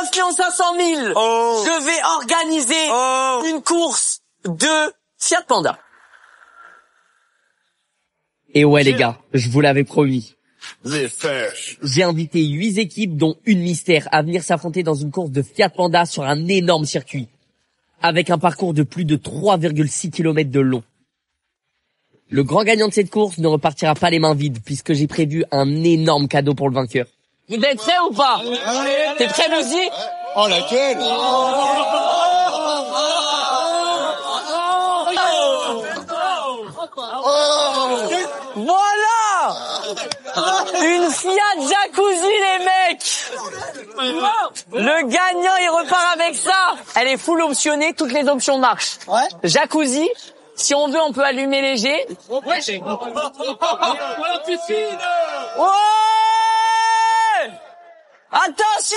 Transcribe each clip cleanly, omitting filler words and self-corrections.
inscrit en 500 000. Oh. Je vais organiser une course de Fiat Panda. Et ouais les gars, je vous l'avais promis. J'ai invité 8 équipes dont une mystère à venir s'affronter dans une course de Fiat Panda sur un énorme circuit. Avec un parcours de plus de 3,6 km de long. Le grand gagnant de cette course ne repartira pas les mains vides puisque j'ai prévu un énorme cadeau pour le vainqueur. Vous êtes prêts ou pas? T'es prêt, Lucie? Oh, laquelle? Voilà! Une Fiat Jacuzzi, les mecs! Le gagnant, il repart avec ça! Elle est full optionnée, toutes les options marchent. Ouais. Jacuzzi, si on veut, on peut allumer léger. Ouais! Attention!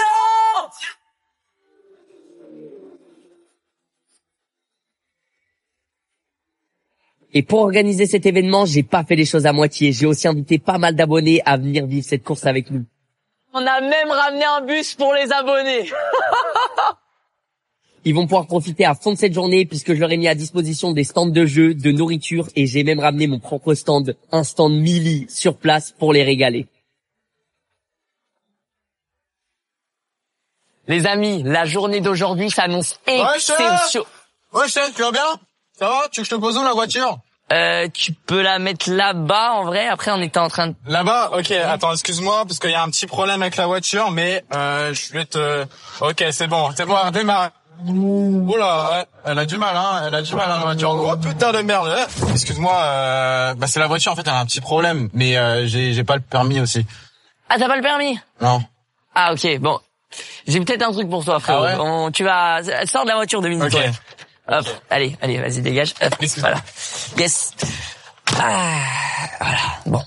Et pour organiser cet événement, j'ai pas fait les choses à moitié. J'ai aussi invité pas mal d'abonnés à venir vivre cette course avec nous. On a même ramené un bus pour les abonnés. Ils vont pouvoir profiter à fond de cette journée puisque je leur ai mis à disposition des stands de jeux, de nourriture et j'ai même ramené mon propre stand, un stand Mili sur place pour les régaler. Les amis, la journée d'aujourd'hui s'annonce exceptionnelle. Ouais, chef, tu vas bien? Ça va? Tu veux que je te pose où la voiture? Tu peux la mettre là-bas, en vrai. Après, on était en train de... Là-bas? Ok, attends, excuse-moi, parce qu'il y a un petit problème avec la voiture, mais je vais te... Ok, c'est bon, démarre. Oula, ouais, elle a du mal, la voiture. Oh putain de merde. Excuse-moi, c'est la voiture, en fait, elle a un petit problème, mais j'ai pas le permis aussi. Ah, t'as pas le permis? Non. Ah, ok, bon. J'ai peut-être un truc pour toi, frérot. Ah ouais? Tu vas... Sors de la voiture 2 minutes. Ok. Ouais. Hop, allez, vas-y, dégage. Hop, voilà. Yes. Ah, voilà, bon.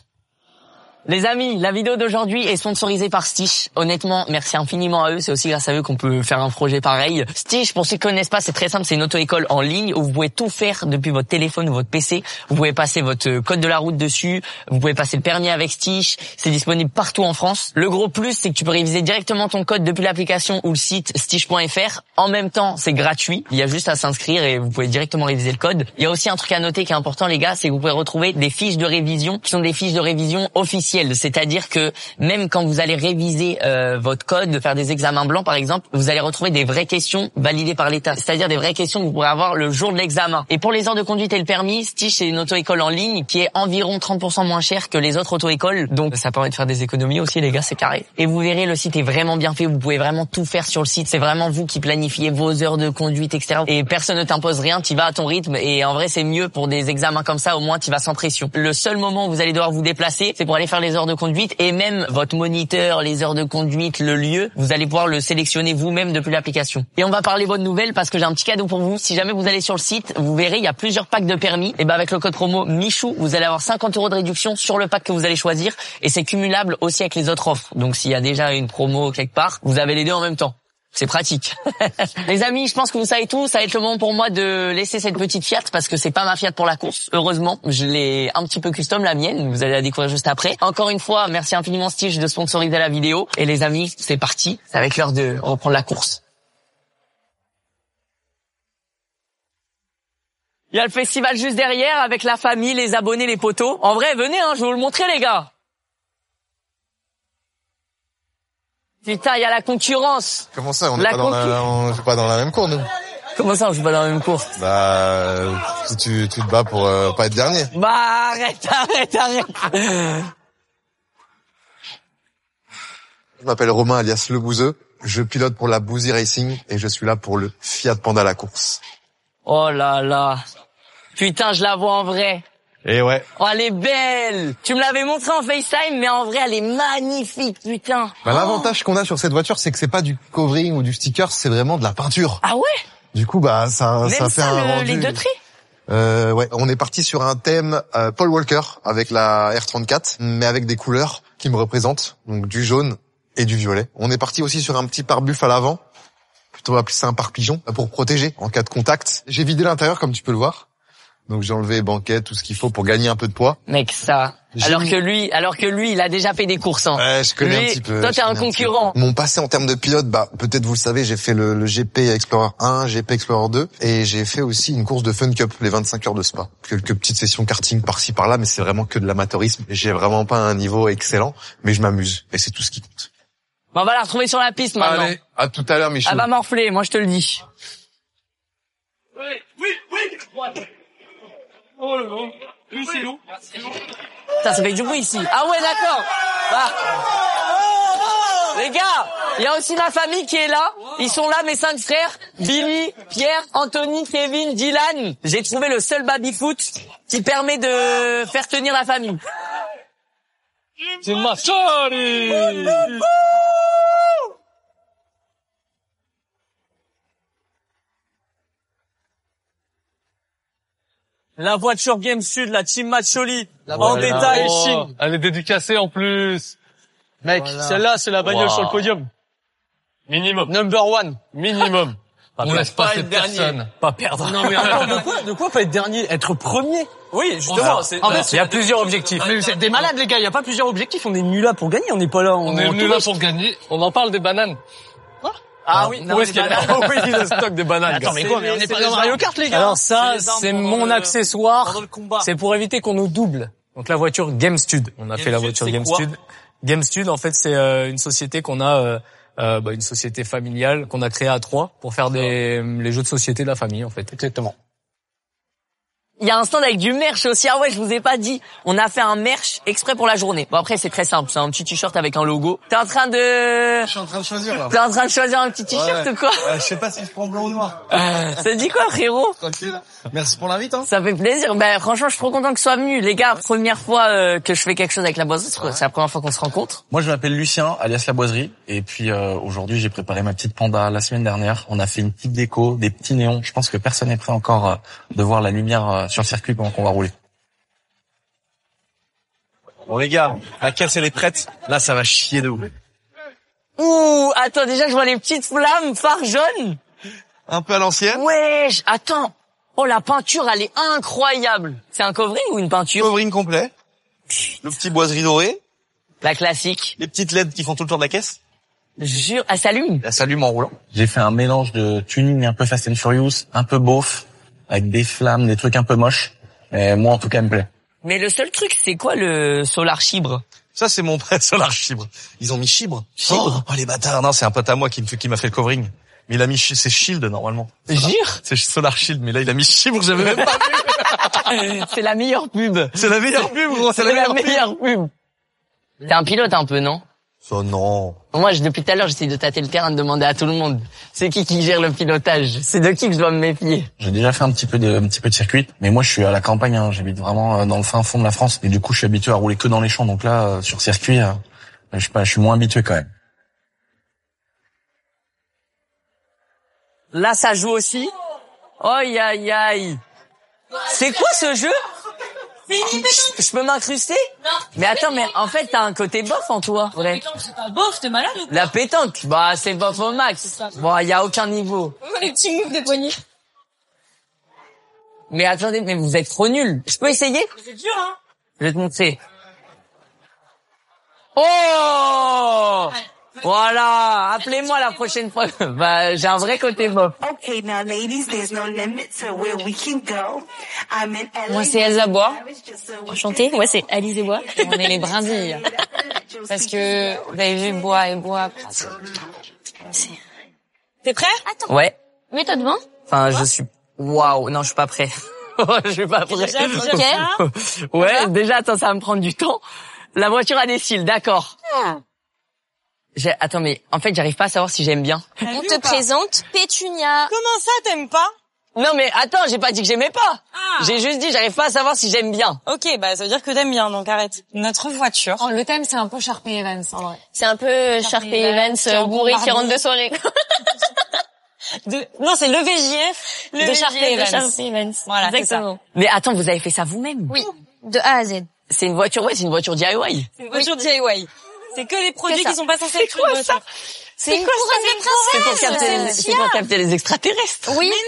Les amis, la vidéo d'aujourd'hui est sponsorisée par Stitch. Honnêtement, merci infiniment à eux. C'est aussi grâce à eux qu'on peut faire un projet pareil. Stitch, pour ceux qui connaissent pas, c'est très simple. C'est une auto-école en ligne où vous pouvez tout faire depuis votre téléphone ou votre PC. Vous pouvez passer votre code de la route dessus. Vous pouvez passer le permis avec Stitch. C'est disponible partout en France. Le gros plus, c'est que tu peux réviser directement ton code depuis l'application ou le site stitch.fr. En même temps, c'est gratuit. Il y a juste à s'inscrire et vous pouvez directement réviser le code. Il y a aussi un truc à noter qui est important, les gars, c'est que vous pouvez retrouver des fiches de révision qui sont des fiches de révision officielles. C'est-à-dire que même quand vous allez réviser votre code, faire des examens blancs par exemple, vous allez retrouver des vraies questions validées par l'État. C'est-à-dire des vraies questions que vous pourrez avoir le jour de l'examen. Et pour les heures de conduite et le permis, Stitch c'est une auto-école en ligne qui est environ 30% moins chère que les autres auto-écoles. Donc ça permet de faire des économies aussi, les gars, c'est carré. Et vous verrez, le site est vraiment bien fait. Vous pouvez vraiment tout faire sur le site. C'est vraiment vous qui planifiez vos heures de conduite, etc. Et personne ne t'impose rien. Tu vas à ton rythme. Et en vrai, c'est mieux pour des examens comme ça. Au moins, tu vas sans pression. Le seul moment où vous allez devoir vous déplacer, c'est pour aller faire les heures de conduite. Et même votre moniteur, les heures de conduite, le lieu, vous allez pouvoir le sélectionner vous-même depuis l'application. Et on va parler bonne nouvelle parce que j'ai un petit cadeau pour vous. Si jamais vous allez sur le site, vous verrez, il y a plusieurs packs de permis. Et avec le code promo Michou, vous allez avoir 50 € de réduction sur le pack que vous allez choisir. Et c'est cumulable aussi avec les autres offres. Donc s'il y a déjà une promo quelque part, vous avez les deux en même temps. C'est pratique. Les amis, je pense que vous savez tout. Ça va être le moment pour moi de laisser cette petite Fiat parce que c'est pas ma Fiat pour la course. Heureusement, je l'ai un petit peu custom, la mienne. Vous allez la découvrir juste après. Encore une fois, merci infiniment Stitch de sponsoriser la vidéo. Et les amis, c'est parti. Ça va être l'heure de reprendre la course. Il y a le festival juste derrière avec la famille, les abonnés, les potos. En vrai, venez, je vais vous le montrer, les gars. Putain, il y a la concurrence. Comment ça, on joue pas dans la même cour, nous? Comment ça, on joue pas dans la même course? Si tu te bats pour pas être dernier. Bah, arrête. Je m'appelle Romain alias Le Bouzeux. Je pilote pour la Bouzy Racing et je suis là pour le Fiat Panda la course. Oh là là. Putain, je la vois en vrai. Et ouais. Oh, elle est belle. Tu me l'avais montré en FaceTime, mais en vrai, elle est magnifique, putain. L'avantage qu'on a sur cette voiture, c'est que c'est pas du covering ou du sticker, c'est vraiment de la peinture. Ah ouais? Du coup, ça fait un rendu. Les deux traits? Ouais, on est parti sur un thème Paul Walker avec la R34, mais avec des couleurs qui me représentent, donc du jaune et du violet. On est parti aussi sur un petit pare-buff à l'avant, plutôt appeler ça un pare-pigeon, pour protéger en cas de contact. J'ai vidé l'intérieur comme tu peux le voir. Donc j'ai enlevé banquette, tout ce qu'il faut pour gagner un peu de poids. Mec, ça. Alors que lui, il a déjà fait des courses, hein. Ouais, je connais Lui, un petit peu. toi, t'es un concurrent. Mon passé en termes de pilote, peut-être vous le savez, j'ai fait le GP Explorer 1, GP Explorer 2, et j'ai fait aussi une course de Fun Cup, les 25 heures de Spa. Quelques petites sessions karting par-ci par-là, mais c'est vraiment que de l'amateurisme. J'ai vraiment pas un niveau excellent, mais je m'amuse, et c'est tout ce qui compte. Bon, on va la retrouver sur la piste maintenant. Allez, à tout à l'heure, Michel. Elle va morfler, moi je te le dis. Oh le bon. Lui c'est nous. Ça fait du bruit ici. Ah ouais, d'accord. Bah. Les gars, il y a aussi ma famille qui est là. Ils sont là, mes 5 frères. Billy, Pierre, Anthony, Kevin, Dylan. J'ai trouvé le seul baby-foot qui permet de faire tenir la famille. C'est ma chérie. La voiture Game Sud, la Team Macholi, en détail. Elle est dédicacée en plus. Mec, celle-là, c'est la bagnole sur le podium. Minimum. Number one. Minimum. On laisse pas cette dernier. personne. Pas perdre. Non mais attends, de quoi pas être dernier? Être premier? Oui, justement. En fait, il y a plusieurs objectifs. Mais vous êtes des malades, les gars. Il y a pas plusieurs objectifs. On est venus là pour gagner. On n'est pas là. On est venus là pour gagner. On en parle des bananes. Ah oui, où est-ce qu'il y a le stock de bananes? Attends, mais quoi, mais on n'est pas dans Mario Kart, les gars. Alors ça, c'est mon accessoire. C'est pour éviter qu'on nous double. Donc la voiture Game Stud. On a fait la voiture Game Stud. Game Stud, en fait, c'est une société qu'on a, une société familiale qu'on a créée à 3 pour faire les jeux de société de la famille, en fait. Exactement. Il y a un stand avec du merch aussi. Ah ouais, je vous ai pas dit. On a fait un merch exprès pour la journée. Bon après, c'est très simple. C'est un petit t-shirt avec un logo. T'es en train de... Je suis en train de choisir, là. T'es en train de choisir un petit t-shirt ou quoi? Je sais pas si je prends blanc ou noir. Ça dit quoi, frérot? Tranquille. Merci pour l'invite, hein. Ça fait plaisir. Ben, franchement, je suis trop content que tu sois venu. Les gars, première fois que je fais quelque chose avec la boiserie. C'est la première fois qu'on se rencontre. Moi, je m'appelle Lucien, alias La Boiserie. Et puis, aujourd'hui, j'ai préparé ma petite panda la semaine dernière. On a fait une petite déco, des petits néons. Je pense que personne n'est prêt encore de voir la lumière sur le circuit pendant qu'on va rouler. Bon, les gars, la caisse, elle est prête. Là, ça va chier de ouf. Ouh, attends, déjà, je vois les petites flammes, phare jaune. Un peu à l'ancienne. Wesh, attends. Oh, la peinture, elle est incroyable. C'est un covering ou une peinture? Covering complet. Le petit boiserie doré. La classique. Les petites LED qui font tout le tour de la caisse. Jure, elle s'allume. Elle s'allume en roulant. J'ai fait un mélange de tuning un peu Fast and Furious, un peu beauf, avec des flammes, des trucs un peu moches. Mais moi, en tout cas, elle me plaît. Mais le seul truc, c'est quoi le Solar Chibre? Ça, c'est mon prêt Solar Chibre. Ils ont mis Chibre. Oh, les bâtards. Non, c'est un pote à moi qui m'a fait le covering. Mais il a mis, c'est Shield, normalement. Jure? C'est Solar Shield, mais là, il a mis Chibre, j'avais même pas vu. C'est la meilleure pub. C'est la meilleure pub, gros. C'est la meilleure pub. T'es un pilote un peu, non? Ça, non. Moi, depuis tout à l'heure, j'essaie de tâter le terrain, de demander à tout le monde. C'est qui gère le pilotage? C'est de qui que je dois me méfier? J'ai déjà fait un petit peu de circuit, mais moi je suis à la campagne, hein. J'habite vraiment dans le fin fond de la France et du coup je suis habitué à rouler que dans les champs. Donc là sur circuit, je suis moins habitué quand même. Là, ça joue aussi. Aïe aïe aïe. C'est quoi ce jeu? Je peux m'incruster? Non. Mais attends, mais en fait, t'as un côté bof en toi, vrai. C'est pas bof, t'es malade ou quoi? La pétanque, bah c'est bof au max. Bon, y a aucun niveau. Les petits moves de poignet. Mais attendez, mais vous êtes trop nuls. Je peux essayer? C'est dur, hein. Je vais te montrer. Oh! Voilà, appelez-moi la prochaine fois. Bah, j'ai un vrai côté bof. Okay, now ladies, there's no limit to where we can go. I'm in LA. Moi, c'est Elsa Bois. Enchantée. Moi, c'est Alice et Bois. On est les brindilles. Parce que, vous avez vu, Bois et Bois. T'es prêt? Attends. Ouais. Mets-toi devant. Enfin, je suis... Waouh, non, je suis pas prêt. Je suis pas prêt. Ok. Ouais, déjà, attends, ça va me prendre du temps. La voiture a des cils, d'accord. Attends, mais en fait, j'arrive pas à savoir si j'aime bien. On te présente Pétunia. Comment ça, t'aimes pas? Non, mais attends, j'ai pas dit que j'aimais pas. Ah. J'ai juste dit, j'arrive pas à savoir si j'aime bien. Ok, bah ça veut dire que t'aimes bien, donc arrête. Notre voiture. Oh, le thème, c'est un peu Sharpay Evans, en vrai. C'est un peu Sharpay Evans bourré qui rentre de soirée. Non, c'est le VJF de Sharpay Evans. Voilà, exactement. Mais attends, vous avez fait ça vous-même? Oui, de A à Z. C'est une voiture, ouais, c'est une voiture DIY. C'est une voiture DIY. C'est que les produits qui sont pas censés être C'est quoi ça? C'est une couronne de princesse. C'est pour capter les extraterrestres. Oui. Mais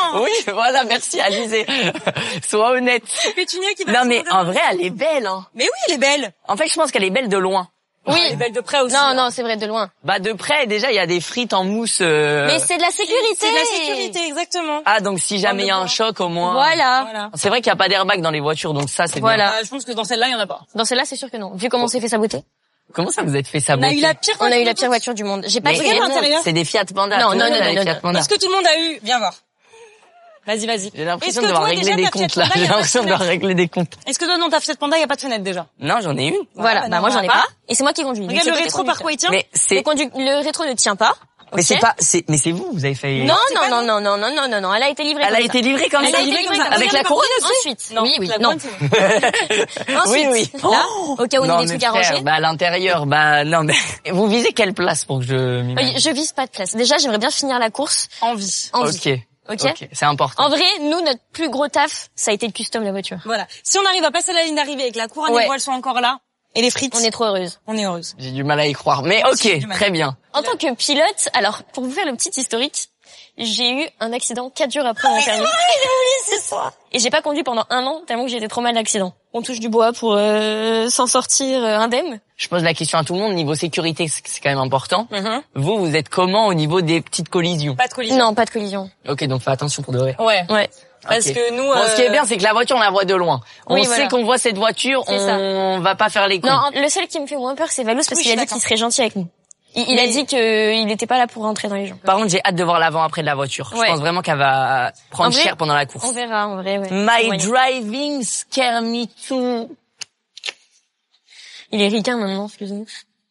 Oui, voilà, merci Alizé. Sois honnête. Pétunia qui va Non mais en vrai, elle est belle, hein. Mais oui, elle est belle. En fait, je pense qu'elle est belle de loin. Oui, elle est belle de près aussi. Non, c'est vrai, de loin. Bah de près, déjà, il y a des frites en mousse. Mais c'est de la sécurité. C'est de la sécurité, exactement. Ah, donc si jamais il y a un choc, au moins. Voilà. C'est vrai qu'il n'y a pas d'airbag dans les voitures, donc ça, c'est bien. Voilà. Je pense que dans celle-là, il y en a pas. Dans celle-là, c'est sûr que non. Vu comment on s'est fait saboter. Comment ça vous êtes fait saboter? On a eu la pire voiture du monde. J'ai pas Mais essayé. l'intérieur. c'est des Fiat Panda. Non, Tout le non, monde non, a des non, Fiat non. Panda. Est-ce que tout le monde a eu? Viens voir. Vas-y. J'ai l'impression Est-ce de que devoir toi, régler déjà, des ta comptes Fiat là. Panda, il y J'ai a pas de l'impression de devoir fenêtre. régler des comptes. Est-ce que toi, dans ta Fiat Panda, il y a pas de fenêtre déjà? Non, j'en ai une. Voilà. Bah moi j'en ai pas. Et c'est moi qui conduis. Regarde le rétro par quoi il tient? Mais c'est, Le rétro ne tient pas. mais c'est pas, mais c'est vous avez fait. Non. Elle a été livrée. Elle a été livrée comme ça. Avec la couronne aussi. Ensuite. Non. Oui. La Non. Oui, oui. Là, au cas où il y a Non, des mais trucs à frère, ranger. bah à l'intérieur, bah non mais vous visez quelle place pour que je m'imagine? Je vise pas de place. Déjà, j'aimerais bien finir la course En vie. en vie. Ok, c'est important. En vrai, nous, notre plus gros taf, ça a été le custom de la voiture. Voilà. Si on arrive à passer la ligne d'arrivée et que la couronne et Ouais. les voiles sont encore là, et les frites, On est trop heureuse. on est heureuse. J'ai du mal à y croire, mais J'ai du ok, mal. très bien. En tant que pilote, alors, pour vous faire le petit historique, j'ai eu un accident 4 jours après mon permis. Et j'ai pas conduit pendant 1 an, tellement que j'ai été trop mal d'accident. On touche du bois pour s'en sortir indemne. Je pose la question à tout le monde, niveau sécurité, c'est quand même important. Vous êtes comment au niveau des petites collisions? Pas de collision. Non, pas de collision. Ok, donc fais attention pour de vrai. Ouais. Parce Ok. que nous, Bon, ce qui est bien, c'est que la voiture, on la voit de loin. On Oui, sait voilà. qu'on voit cette voiture, C'est ça. on va pas faire les cons. Non, le seul qui me fait moins peur, c'est Valous, parce Oui, qu'il a je suis dit qu'il serait gentil avec nous. Il a Mais- dit qu'il n'était pas là pour rentrer dans les gens. Par contre, j'ai hâte de voir l'avant-après de la voiture. Ouais. Je pense vraiment qu'elle va prendre En vrai, cher pendant la course. On verra, en vrai, ouais. My Moyen. driving scare me too. Il est ricain maintenant, excusez-nous.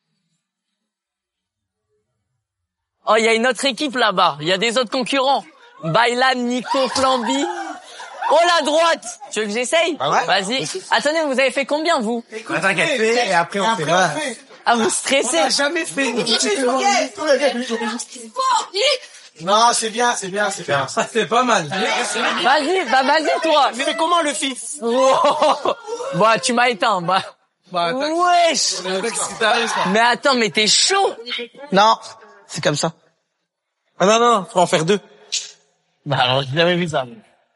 Oh, il y a une autre équipe là-bas. Il y a des autres concurrents. Bailan, Nico, Flamby. Oh, la droite. Tu veux que j'essaye? Ah ouais? Vas-y. Attendez, vous avez fait combien, vous? T'inquiète, et après on fait là. Ah, vous stressez? On a jamais fait. Non, c'est bien. Ça fait pas mal. Vas-y, toi. Mais comment le fils? Bah, tu m'as éteint, bah. Wesh. Mais attends, mais t'es chaud. Non, c'est comme ça. Ah non, faut en faire 2. Bah, alors, j'ai jamais vu ça.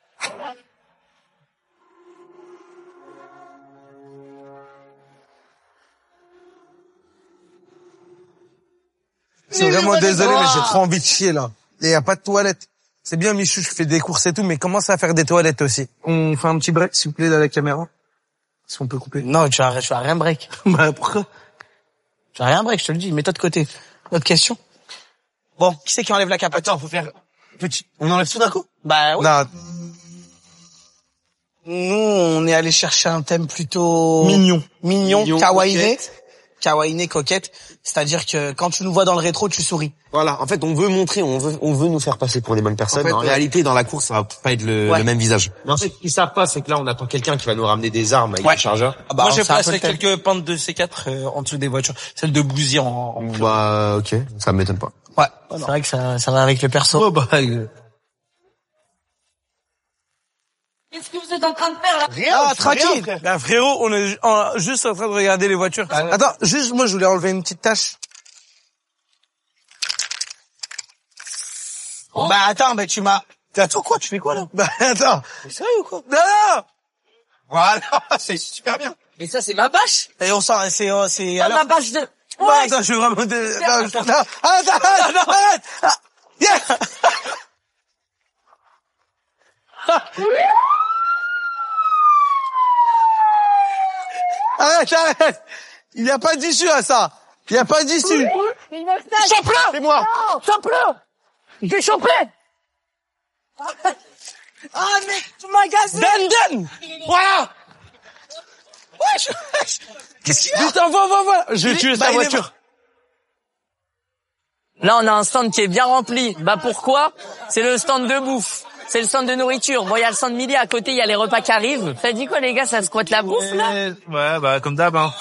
C'est vraiment désolé, mais j'ai trop envie de chier, là. Et y a pas de toilette. C'est bien, Michou, je fais des courses et tout, mais commence à faire des toilettes aussi. On fait un petit break, s'il vous plaît, dans la caméra. Si on peut couper. Non, tu vas rien break. Bah, pourquoi? Tu vas rien break, je te le dis. Mets-toi de côté. Autre question? Bon, qui c'est qui enlève la capote? Attends, faut faire petit. On enlève tout d'un coup? Bah oui. Non. Nous, on est allé chercher un thème plutôt... Mignon, kawaii, coquette. C'est-à-dire que quand tu nous vois dans le rétro, tu souris. Voilà, en fait, on veut montrer, on veut nous faire passer pour des bonnes personnes. En réalité, dans la course, ça va pas être le même visage. Mais en fait, ce qu'ils savent pas, c'est que là, on attend quelqu'un qui va nous ramener des armes avec des chargeurs. Ah bah, moi, j'ai placé quelques pentes de C4 en dessous des voitures. Celle de Bouzy en Bah, ok, ça m'étonne pas. Ouais, c'est vrai que ça va avec le perso. Oh, bah, Qu'est-ce que vous êtes en train de faire là? Rien, tranquille. Ben, frérot, on est juste en train de regarder les voitures. Attends, juste, moi, je voulais enlever une petite tache. Oh. Bah attends, mais tu m'as... Attends, quoi? Tu fais quoi, là? Bah, attends. T'es sérieux ou quoi? Non! Voilà, c'est super bien. Mais ça, c'est ma bâche. Et on sent, c'est Ma bâche de... Ouais. Attends, je veux vraiment... Non, attends, arrête! Yeah! Arrête! Il n'y a pas d'issue à ça! Il n'y a pas d'issue! Chope-le! C'est moi! Chope-le! J'ai chopé! Ah mais tu magasines. Dan! Voilà! Ouais, Qu'est-ce qu'il y a? Putain, va! Je vais tuer sa voiture. Là, on a un stand qui est bien rempli. Bah pourquoi? C'est le stand de bouffe. C'est le stand de nourriture. Bon, il y a le stand midi à côté, il y a les repas qui arrivent. Ça dit quoi, les gars? Ça squatte la bouffe, là? Ouais, bah, comme d'hab, hein.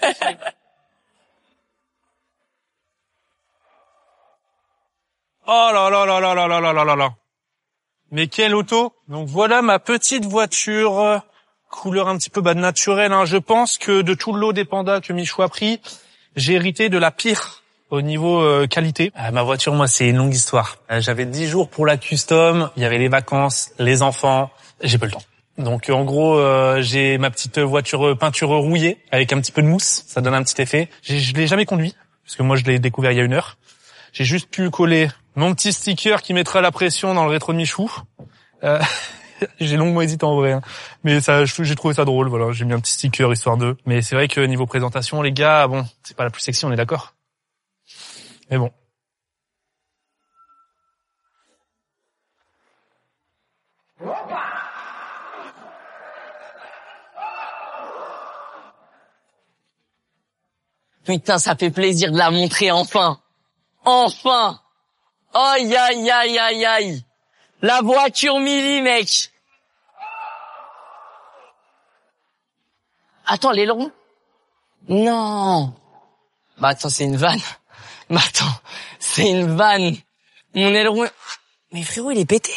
Oh là là là là là là là là là là. Mais quelle auto! Donc voilà ma petite voiture, couleur un petit peu naturelle, hein. Je pense que de tout le lot des pandas que Michou a pris, j'ai hérité de la pire Au niveau qualité, ma voiture, moi, c'est une longue histoire. J'avais 10 jours pour la custom, il y avait les vacances, les enfants, j'ai pas le temps. Donc en gros, j'ai ma petite voiture peinture rouillée avec un petit peu de mousse, ça donne un petit effet. Je l'ai jamais conduit parce que moi je l'ai découvert il y a 1 heure. J'ai juste pu coller mon petit sticker qui mettra la pression dans le rétro de Michou. J'ai longuement hésité en vrai, hein. Mais ça, j'ai trouvé ça drôle. Voilà, j'ai mis un petit sticker histoire d'eux. Mais c'est vrai que niveau présentation, les gars, bon, c'est pas la plus sexy, on est d'accord. Mais bon. Putain, ça fait plaisir de la montrer enfin. Enfin. Aïe, aïe, aïe, aïe, aïe. La voiture Mili, mec. Attends, l'aileron? Non. Bah attends, c'est une vanne. Bah attends, c'est une vanne. Mon aileron... Mais frérot, il est pété.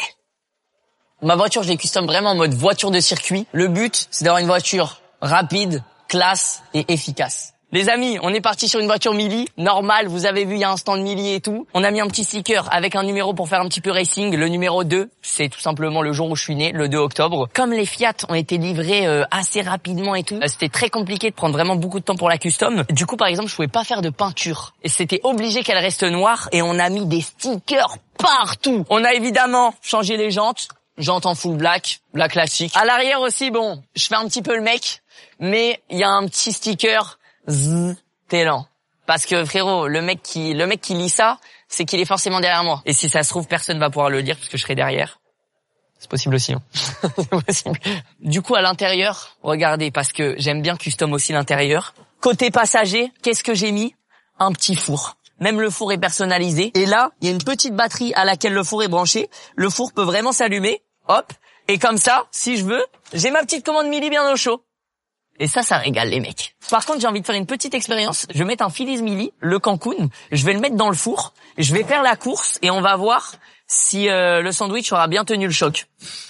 Ma voiture, je l'ai custom vraiment en mode voiture de circuit. Le but, c'est d'avoir une voiture rapide, classe et efficace. Les amis, on est parti sur une voiture Mili, normale, vous avez vu, il y a un stand Mili et tout. On a mis un petit sticker avec un numéro pour faire un petit peu racing. Le numéro 2, c'est tout simplement le jour où je suis né, le 2 octobre. Comme les Fiat ont été livrés assez rapidement et tout, c'était très compliqué de prendre vraiment beaucoup de temps pour la custom. Du coup, par exemple, je pouvais pas faire de peinture. Et c'était obligé qu'elle reste noire et on a mis des stickers partout. On a évidemment changé les jantes en full black, la classique. À l'arrière aussi, bon, je fais un petit peu le mec, mais il y a un petit sticker... Zzz, t'es lent. Parce que frérot, le mec qui lit ça, c'est qu'il est forcément derrière moi. Et si ça se trouve, personne va pouvoir le lire parce que je serai derrière. C'est possible aussi, hein. C'est possible. Du coup, à l'intérieur, regardez, parce que j'aime bien custom aussi l'intérieur. Côté passager, qu'est-ce que j'ai mis? Un petit four. Même le four est personnalisé. Et là, il y a une petite batterie à laquelle le four est branché. Le four peut vraiment s'allumer. Hop. Et comme ça, si je veux, j'ai ma petite commande Mili bien au chaud. Et ça régale les mecs. Par contre, j'ai envie de faire une petite expérience. Je vais mettre un Philips Mili, le Cancun. Je vais le mettre dans le four. Je vais faire la course et on va voir si le sandwich aura bien tenu le choc.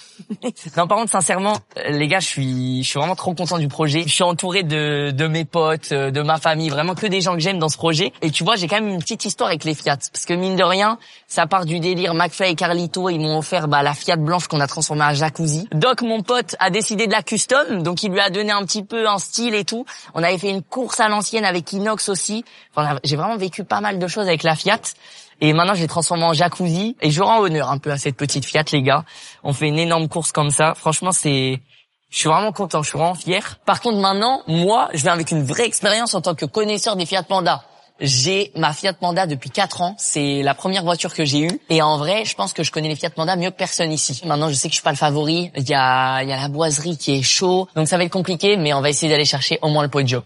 Non, par contre, sincèrement, les gars, je suis vraiment trop content du projet. Je suis entouré de mes potes, de ma famille, vraiment que des gens que j'aime dans ce projet. Et tu vois, j'ai quand même une petite histoire avec les Fiat. Parce que mine de rien, ça part du délire. McFly et Carlito, ils m'ont offert la Fiat blanche qu'on a transformée en jacuzzi. Doc, mon pote, a décidé de la custom. Donc, il lui a donné un petit peu un style et tout. On avait fait une course à l'ancienne avec Inox aussi. Enfin, j'ai vraiment vécu pas mal de choses avec la Fiat. Et maintenant, je l'ai transformé en jacuzzi. Et je rends honneur un peu à cette petite Fiat, les gars. On fait une énorme course comme ça. Franchement, je suis vraiment content, je suis vraiment fier. Par contre, maintenant, moi, je viens avec une vraie expérience en tant que connaisseur des Fiat Panda. J'ai ma Fiat Panda depuis 4 ans. C'est la première voiture que j'ai eue. Et en vrai, je pense que je connais les Fiat Panda mieux que personne ici. Maintenant, je sais que je suis pas le favori. Il y a la boiserie qui est chaud. Donc, ça va être compliqué, mais on va essayer d'aller chercher au moins le podio.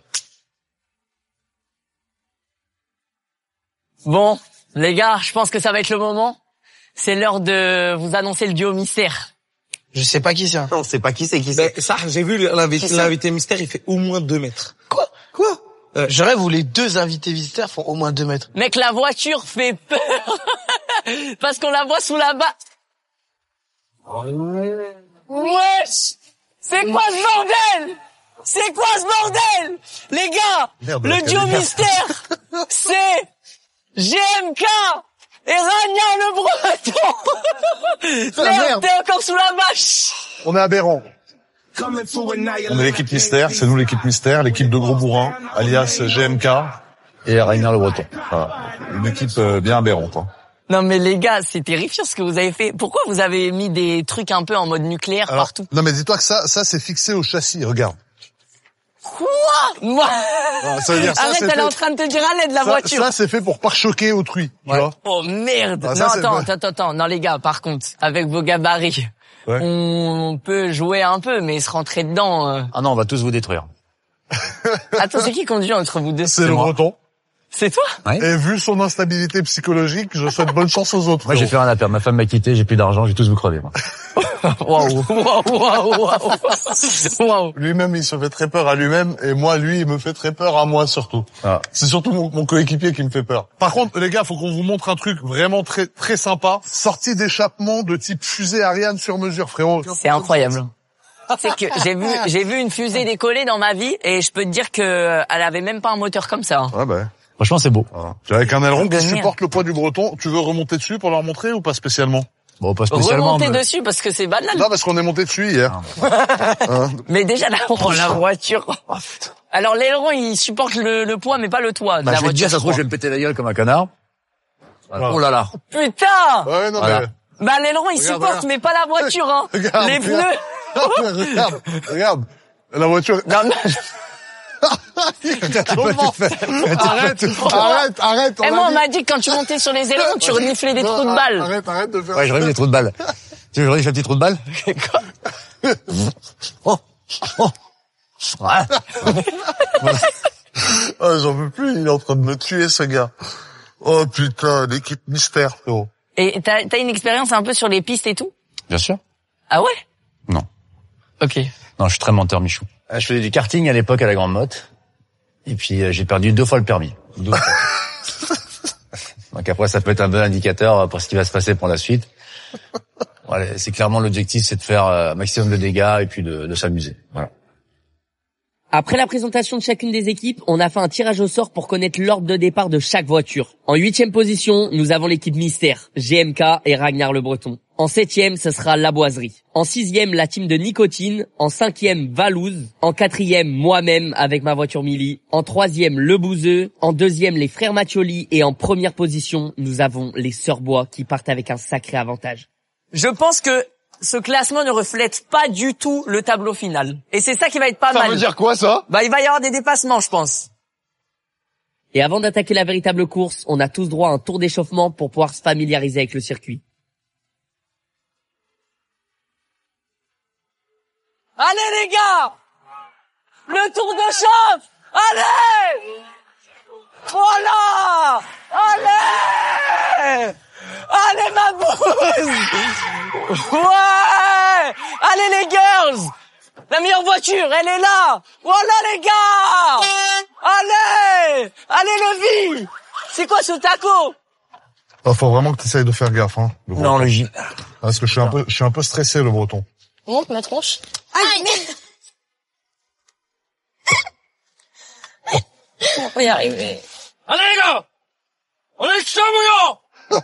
Bon. Les gars, je pense que ça va être le moment. C'est l'heure de vous annoncer le duo mystère. Je sais pas qui c'est. Non, c'est pas qui c'est. Mais ça, j'ai vu l'invité mystère, il fait au moins 2 mètres. Quoi? Je rêve où les 2 invités visiteurs font au moins 2 mètres. Mec, la voiture fait peur. Parce qu'on la voit sous la bas. Wesh! C'est quoi ce bordel? C'est quoi ce bordel? Les gars, merde, le duo mystère, c'est GMK et Ragnar le Breton. Merde, t'es encore sous la bâche. On est aberrant. On est l'équipe mystère, c'est nous l'équipe mystère, l'équipe de gros bourrins, alias GMK et Ragnar le Breton. Voilà. Une équipe bien aberrante. Hein. Non mais les gars, c'est terrifiant ce que vous avez fait. Pourquoi vous avez mis des trucs un peu en mode nucléaire partout? Non mais dis-toi que ça c'est fixé au châssis, regarde. Quoi? Moi ça veut dire ça, arrête, elle est en train de te dire à l'aide la voiture. Ça c'est fait pour pas choquer autrui, tu vois. Oh merde. Non attends. Non les gars, par contre, avec vos gabarits, on peut jouer un peu, mais se rentrer dedans. Ah non, on va tous vous détruire. Attends, c'est qui conduit entre vous deux? C'est le Breton. C'est toi? Ouais. Et vu son instabilité psychologique, je souhaite bonne chance aux autres. Moi, j'ai fait rien à perdre. Ma femme m'a quitté, j'ai plus d'argent, je vais tous vous crever, moi. Waouh. Lui-même, il se fait très peur à lui-même, et moi, lui, il me fait très peur à moi, surtout. Ah. C'est surtout mon coéquipier qui me fait peur. Par contre, les gars, faut qu'on vous montre un truc vraiment très, très sympa. Sortie d'échappement de type fusée Ariane sur mesure, frérot. C'est incroyable. C'est que j'ai vu une fusée décoller dans ma vie, et je peux te dire que elle avait même pas un moteur comme ça. Ouais, bah. Franchement, c'est beau. Avec un aileron qui merde. supporte le poids du Breton. Tu veux remonter dessus pour leur montrer ou pas spécialement? Bon, pas spécialement. Remonter dessus parce que c'est banal. Non, parce qu'on est monté dessus hier. Mais déjà là, la voiture. Alors l'aileron, il supporte le poids, mais pas le toit de la Je vais te dire, voiture. ça se trouve, je vais me péter la gueule comme un connard. Voilà. Oh là là. Putain! Ouais, non, Voilà. mais... Bah l'aileron, il Regarde, supporte, regarde. mais pas la voiture, hein. Regarde, Les regarde. pneus. regarde. La voiture... Non, non. Comment arrête. Et moi, on m'a dit que quand tu montais sur les ailerons, tu reniflais des trous de balles. Arrête de faire Ouais, je renifle des trous de balles. Tu veux que je renifle un petit trou de balles? Oh. Ouais. Oh, j'en peux plus, il est en train de me tuer, ce gars. Oh putain, l'équipe mystère, frérot. Et t'as une expérience un peu sur les pistes et tout? Bien sûr. Ah ouais? Non. Ok. Non, je suis très menteur, Michou. Je faisais du karting à l'époque à la Grande Motte. Et puis, j'ai perdu 2 fois le permis. 2 fois. Donc après, ça peut être un bon indicateur pour ce qui va se passer pour la suite. Voilà, c'est clairement l'objectif, c'est de faire un maximum de dégâts et puis de s'amuser. Voilà. Après la présentation de chacune des équipes, on a fait un tirage au sort pour connaître l'ordre de départ de chaque voiture. En 8e position, nous avons l'équipe Mystère, GMK et Ragnar Le Breton. En 7e, ce sera La Boiserie. En 6e, la team de Nicotine. En 5e, Valouz. En 4e, moi-même avec ma voiture Mili. En 3e, Le Bouzeux. En 2e, les frères Mattioli. Et en première position, nous avons les Sœurs Bois qui partent avec un sacré avantage. Je pense que ce classement ne reflète pas du tout le tableau final. Et c'est ça qui va être pas mal. Ça veut dire quoi, ça? Bah, il va y avoir des dépassements, je pense. Et avant d'attaquer la véritable course, on a tous droit à un tour d'échauffement pour pouvoir se familiariser avec le circuit. Allez les gars! Le tour de chauffe! Allez! Voilà! Allez! Allez ma bouse! Ouais! Allez les girls! La meilleure voiture, elle est là! Voilà les gars! Allez! Allez le vie! C'est quoi ce taco? Ah, faut vraiment que tu essayes de faire gaffe, hein. Non, le J. Parce que je suis un peu stressé, le Breton. Monte ma tronche. Aïe, merde! On va y arriver. Allez les gars! On est chaud bouillant!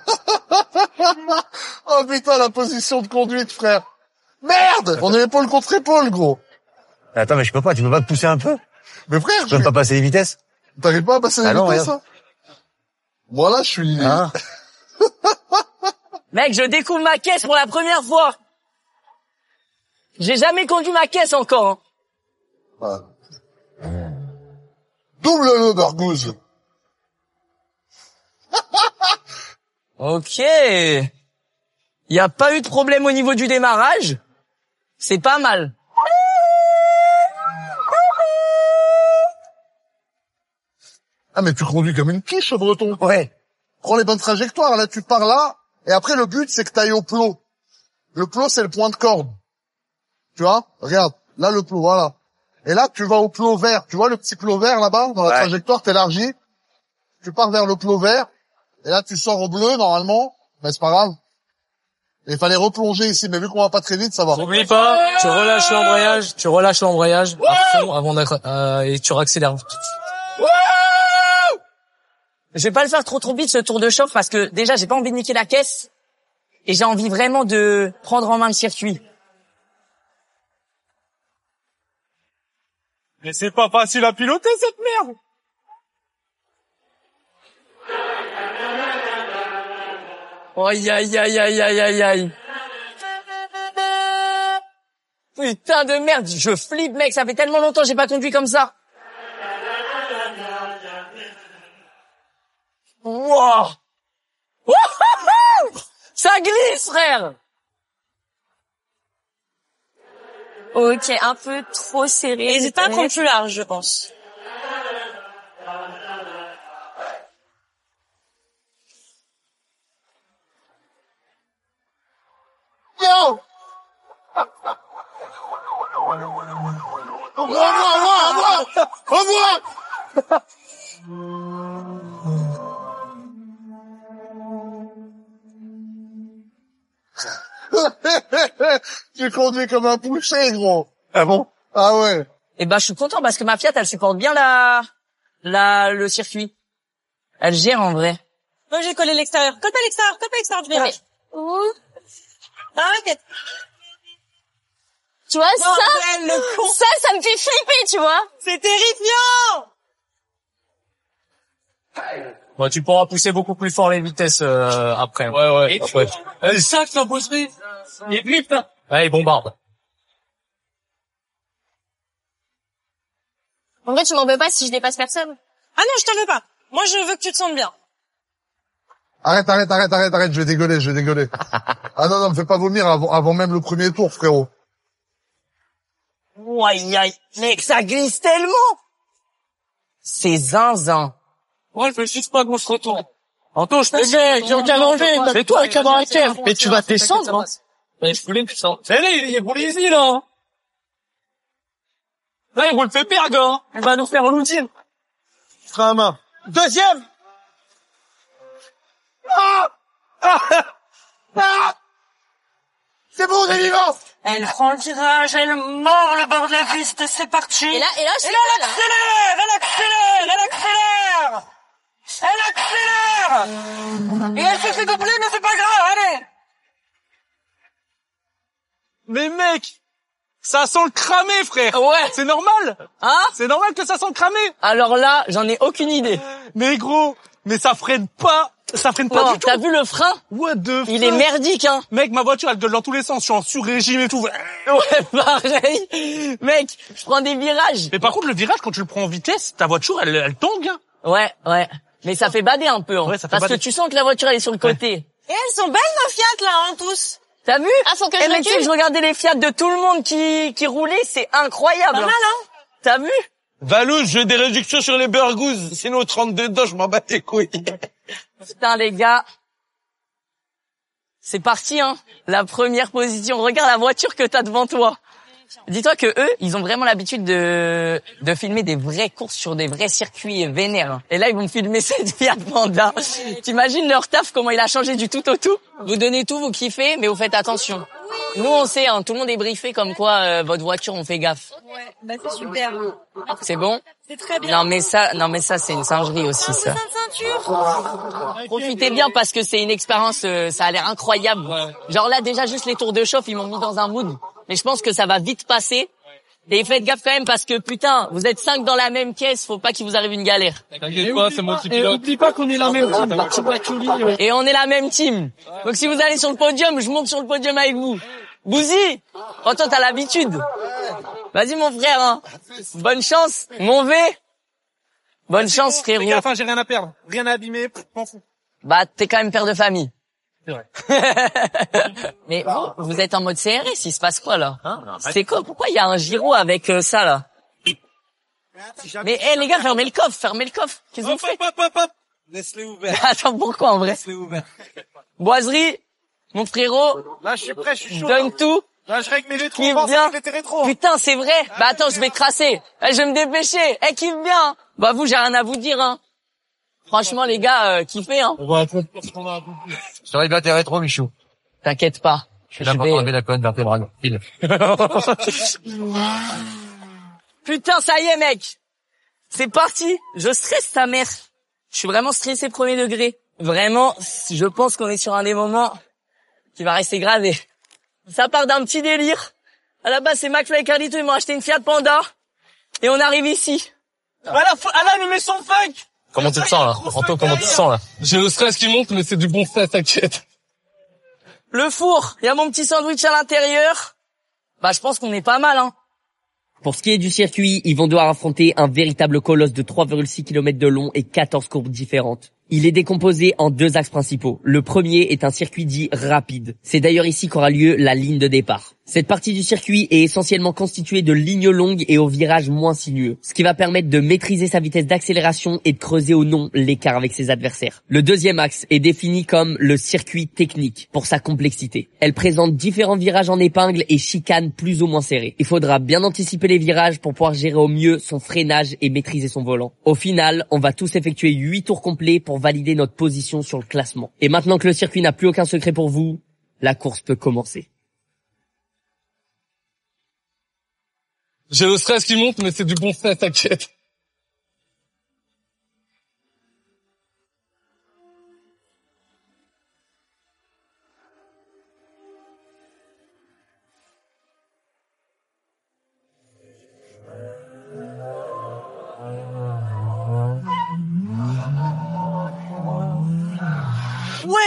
Oh putain, la position de conduite, frère. Merde! On est épaule contre épaule, gros. Attends, mais tu peux pas te pousser un peu? Mais frère, Tu peux pas passer les vitesses? T'arrives pas à passer les non, vitesses, regarde. ça? Voilà, je suis... Hein? Mec, je découvre ma caisse pour la première fois. J'ai jamais conduit ma caisse encore. Hein. Double-le, Bargouze. Ok. Y a pas eu de problème au niveau du démarrage. C'est pas mal. Ah, mais tu conduis comme une quiche, le Breton. Ouais. Prends les bonnes trajectoires, là, tu pars là, et après, le but, c'est que t'ailles au plot. Le plot, c'est le point de corde. Tu vois? Regarde. Là, le plot, voilà. Et là, tu vas au plot vert. Tu vois le petit plot vert, là-bas? Dans la trajectoire, t'élargis. Tu pars vers le plot vert. Et là, tu sors au bleu, normalement. Mais c'est pas grave. Et il fallait replonger ici. Mais vu qu'on va pas très vite, ça va. N'oublie pas, tu relâches l'embrayage à fond avant et tu réaccélères. Je vais pas le faire trop vite ce tour de chauffe parce que déjà j'ai pas envie de niquer la caisse et j'ai envie vraiment de prendre en main le circuit. Mais c'est pas facile à piloter cette merde! Aïe aïe aïe aïe aïe aïe aïe. Putain de merde, je flippe mec, ça fait tellement longtemps que j'ai pas conduit comme ça. Wow. Ça glisse, frère. Ok, un peu trop serré. N'hésite pas à prendre plus large, je pense. Yo! Au revoir! Tu conduis comme un pouchet, gros. Ah bon? Ah ouais. Eh ben, je suis content parce que ma Fiat, elle supporte bien le circuit. Elle gère en vrai. Moi, j'ai collé l'extérieur. Colle pas l'extérieur du virage. Arrête. Tu vois, Bordel, le con. ça me fait flipper, tu vois. C'est terrifiant. Bon, tu pourras pousser beaucoup plus fort les vitesses après. Ouais. Après. Elle sac la boiserie. Il est vite là. Ouais, il bombarde. En vrai, tu m'en veux pas si je dépasse personne. Ah non, je t'en veux pas. Moi, je veux que tu te sentes bien. Arrête, je vais dégueuler. Ah non, me fais pas vomir avant même le premier tour, frérot. Aïe, mec, ça glisse tellement. C'est zinzin. Ouais, je veux juste pas qu'on se retourne. Anto, je te dis, j'ai aucun danger. C'est toi qui as dans la cave. Mais tu vas descendre, hein. Mais je voulais que tu sens. C'est là, il roule easy, là. Là, il roule fait pire, gars. Il va nous faire l'outil. Frein à main. Deuxième. C'est bon, on est vivant. Elle prend le virage, elle mord le bord de la piste, c'est parti. Et là, elle accélère. Et elle se fait doubler, mais c'est pas grave, allez. Mais mec, ça sent le cramé, frère. Ouais. C'est normal. Hein? C'est normal que ça sent le cramé. Alors là, j'en ai aucune idée. Mais gros, mais ça freine pas du tout. T'as vu le frein? What the fuck? Il est merdique, hein. Mec, ma voiture, elle gueule dans tous les sens. Je suis en sur-régime et tout. Ouais, pareil. Mec, je prends des virages. Mais par contre, le virage, quand tu le prends en vitesse, ta voiture, elle tangue, hein. Ouais. Mais ça fait bader un peu, hein. Ouais, ça fait parce bader. que tu sens que la voiture, elle est sur le côté. Et elles sont belles, nos Fiat, là, hein, tous. T'as vu? Ah, faut que Eh, je mais tu sais, recule. je regardais les Fiat de tout le monde qui roulait, c'est incroyable. Pas mal, hein. T'as vu? Valou, je veux des réductions sur les burgous. Sinon, 32 dedans, je m'en bats les couilles. Putain, les gars. C'est parti, hein. La première position. Regarde la voiture que t'as devant toi. Dis-toi que eux, ils ont vraiment l'habitude de filmer des vraies courses sur des vrais circuits vénères. Et là, ils vont me filmer cette Fiat Panda. T'imagines leur taf, comment il a changé du tout au tout? Vous donnez tout, vous kiffez, mais vous faites attention. Nous, on sait, hein, tout le monde est briefé comme quoi votre voiture, on fait gaffe. Ouais, bah c'est super. C'est bon? C'est très bien. Non mais ça, c'est une singerie aussi, ça. Profitez bien parce que c'est une expérience, ça a l'air incroyable. Genre là, déjà, juste les tours de chauffe, ils m'ont mis dans un mood. Mais je pense que ça va vite passer. Et faites gaffe quand même parce que putain, vous êtes 5 dans la même caisse, faut pas qu'il vous arrive une galère. T'inquiète pas, c'est mon petit pilote. Oublie pas qu'on est la même team. Et on est la même team. Donc si vous allez sur le podium, je monte sur le podium avec vous. Bouzy, oh, toi t'as l'habitude. Vas-y mon frère, hein. Bonne chance, mon V. Bonne chance frérot. À la fin, j'ai rien à perdre. Rien à abîmer, m'en fous. Bah t'es quand même père de famille. C'est vrai. Mais vous êtes en mode CRS, il se passe quoi là? C'est quoi? Pourquoi il y a un gyro avec ça là? Mais les gars, fermez le coffre. Qu'est-ce que vous faites? Laisse-les ouverts. Attends, pourquoi en vrai? Laisse-les ouverts. Boiserie, mon frérot, Là, je suis prêt, je suis chaud. donne tout. Là, je règle mes rétros. Kiffe bien. Putain, c'est vrai. Bah attends, je vais tracer. Je vais me dépêcher. Kiffe bien. Bah vous, j'ai rien à vous dire, hein. Franchement, les gars, kiffez, hein. On va attendre qu'on a un peu plus. Surveille bien tes rétros, Michou. T'inquiète pas. Je suis là pour enlever la colonne vertébrale. Pile. Putain, ça y est, mec. C'est parti. Je stresse ta mère. Je suis vraiment stressé premier degré. Vraiment, je pense qu'on est sur un des moments qui va rester gravé. Ça part d'un petit délire. À la base, c'est McFly et Carlito, ils m'ont acheté une Fiat Panda. Et on arrive ici. Alain, il met son funk. Comment tu te sens là? Anto, comment tu te sens là? J'ai le stress qui monte, mais c'est du bon stress, t'inquiète. Le four, il y a mon petit sandwich à l'intérieur. Bah, je pense qu'on est pas mal, hein. Pour ce qui est du circuit, ils vont devoir affronter un véritable colosse de 3,6 km de long et 14 courbes différentes. Il est décomposé en 2 axes principaux. Le premier est un circuit dit rapide. C'est d'ailleurs ici qu'aura lieu la ligne de départ. Cette partie du circuit est essentiellement constituée de lignes longues et aux virages moins sinueux, ce qui va permettre de maîtriser sa vitesse d'accélération et de creuser au non l'écart avec ses adversaires. Le deuxième axe est défini comme le circuit technique pour sa complexité. Elle présente différents virages en épingle et chicanes plus ou moins serrées. Il faudra bien anticiper les virages pour pouvoir gérer au mieux son freinage et maîtriser son volant. Au final, on va tous effectuer 8 tours complets pour valider notre position sur le classement. Et maintenant que le circuit n'a plus aucun secret pour vous, la course peut commencer. J'ai le stress qui monte, mais c'est du bon stress, t'inquiète.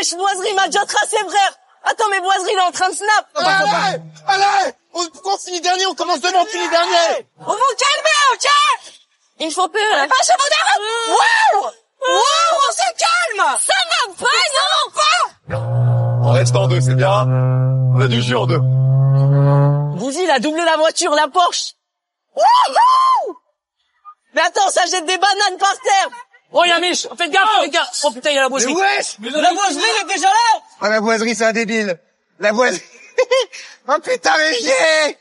Wesh, Boiserie m'a déjà tracé, frère. Attends, mais Boiserie, il est en train de snap. Allez, pourquoi on finit dernier, on commence devant, on finit dernier. On vous calmer, ok? Il faut peu, là. Pas chez vous derrière. Wow! Wow, on se calme. Ça va pas, ça va pas! On reste en deux, c'est bien. On a du jus en deux. Bouzy, il a doublé la voiture, la Porsche. Wouhou! Mais attends, ça jette des bananes par terre. Oh, y'a Mich, faites gaffe, faites gaffe. Oh putain, y'a la Boiserie. Wesh! La Boiserie, il est déjà là. Oh, la Boiserie, c'est un débile. La Boiserie. Oh putain, mais j'ai...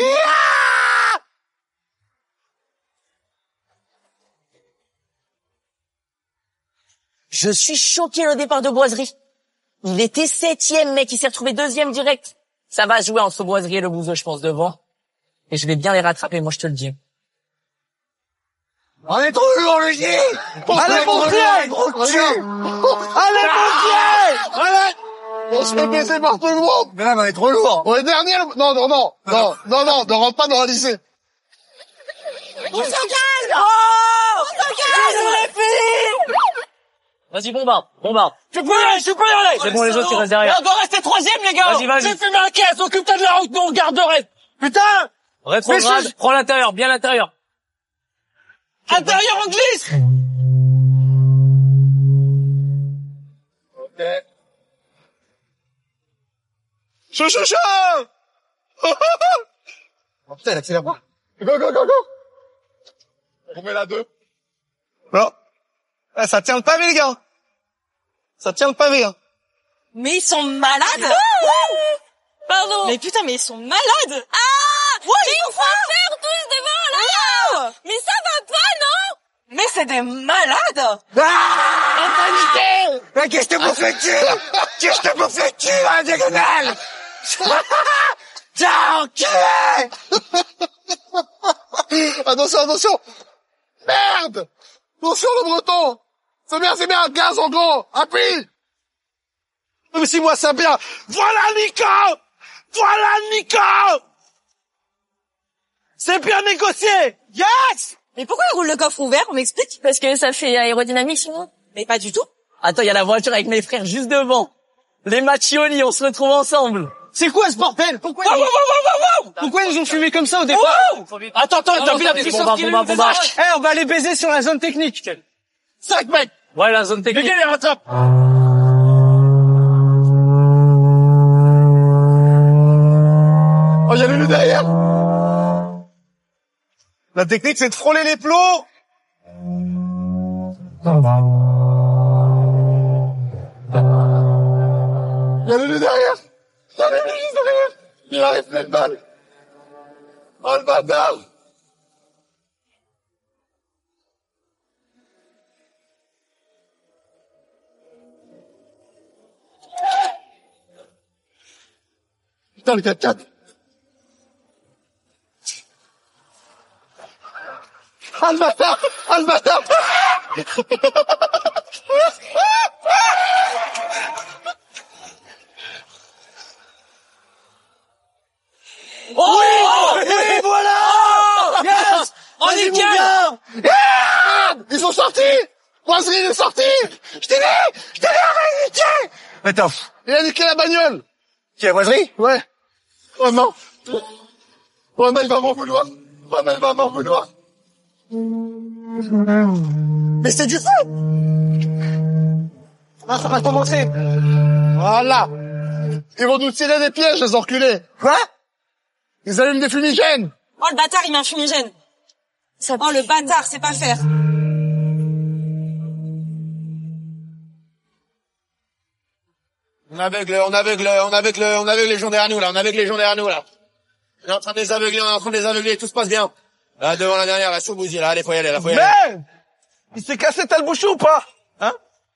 Je suis choqué le départ de Boiserie. Il était 7e, mec, il s'est retrouvé 2e direct. Ça va jouer entre Boiserie et le Bouzeux, je pense, devant. Et je vais bien les rattraper, moi, je te le dis. On est trop lourd, le J. Allez, mon pied, gros cul. Allez, mon pied. Allez. On se fait baiser par tout le monde. Mais là, on est trop lourd. On est dernier. Non, ne rentre pas dans la lycée. On se calme. Oh, on se calme. Vas-y, bombarde. Je peux y aller. C'est bon, les autres, ils restent derrière. On doit rester 3e, les gars. Vas-y. J'ai fumé un caisse, occupe-toi de la route, nous on garde le reste. Putain. Rétrograde, prends l'intérieur, bien l'intérieur. Intérieur, on glisse. Ok. Chou. Oh putain, il accélère pas. Go. On met la 2. Non. Ah, ça tient le pavé, les gars. Ça tient le pavé, hein. Mais ils sont malades. Pardon. Mais putain, mais ils sont malades. Ah! Ouais, Mais ils font faire tous devant, là! Mais ça va pas, non? Mais c'est des malades. Mais qu'est-ce que vous faites, la diagonale? Tiens, enculé! Attention. Merde! Attention, le breton! C'est bien, gaz en gros! Appuie! Mais si moi ça bien. Voilà Nico! C'est bien négocié! Yes! Mais pourquoi il roule le coffre ouvert? On m'explique? Parce que ça fait aérodynamique, sinon. Mais pas du tout. Attends, il y a la voiture avec mes frères juste devant. Les Macchioli, on se retrouve ensemble. C'est quoi ce bordel? Pourquoi ils ont fumé comme ça au départ? Attends, t'as vu la puissance qu'il a eu? On va aller baiser sur la zone technique. 5 mecs. Ouais, la zone technique. Les gars, les rattrape. Oh, il y a le derrière. La technique, c'est de frôler les plots. Il y a le derrière. Il arrive plein de balles. Oh, le bâtard. Putain, le 4x4. Ah, le bâtard. Oui, voilà. Yes. On est bien. Merde. Ils sont sortis. Boiserie, il est sorti. Je t'ai dit, tiens. Attends. Il a niqué la bagnole. Qui a Boiserie? Ouais. Oh non. Oh non, il va m'en vouloir. Mais c'est du feu. Ah, ça va commencer. Voilà. Ils vont nous tirer des pièges, les enculés. Quoi? Ils allument des fumigènes. Oh, le bâtard, il met un fumigène. Oh, le bâtard, c'est pas faire. On aveugle les gens derrière nous, là. On est en train de les aveugler, tout se passe bien. Là, devant la dernière, là, sous Bouzy, là, allez, faut y aller. Mais! Il s'est cassé t'as le bouchon ou pas? Hein?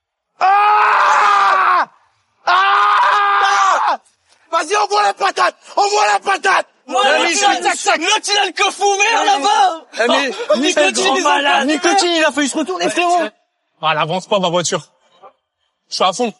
Vas-y, envoie la patate! L'autre, il a le coffre ouvert, là-bas. Mais, Nicotine, il a failli se retourner, frérot. Ah, elle avance pas, ma voiture. Je suis à fond.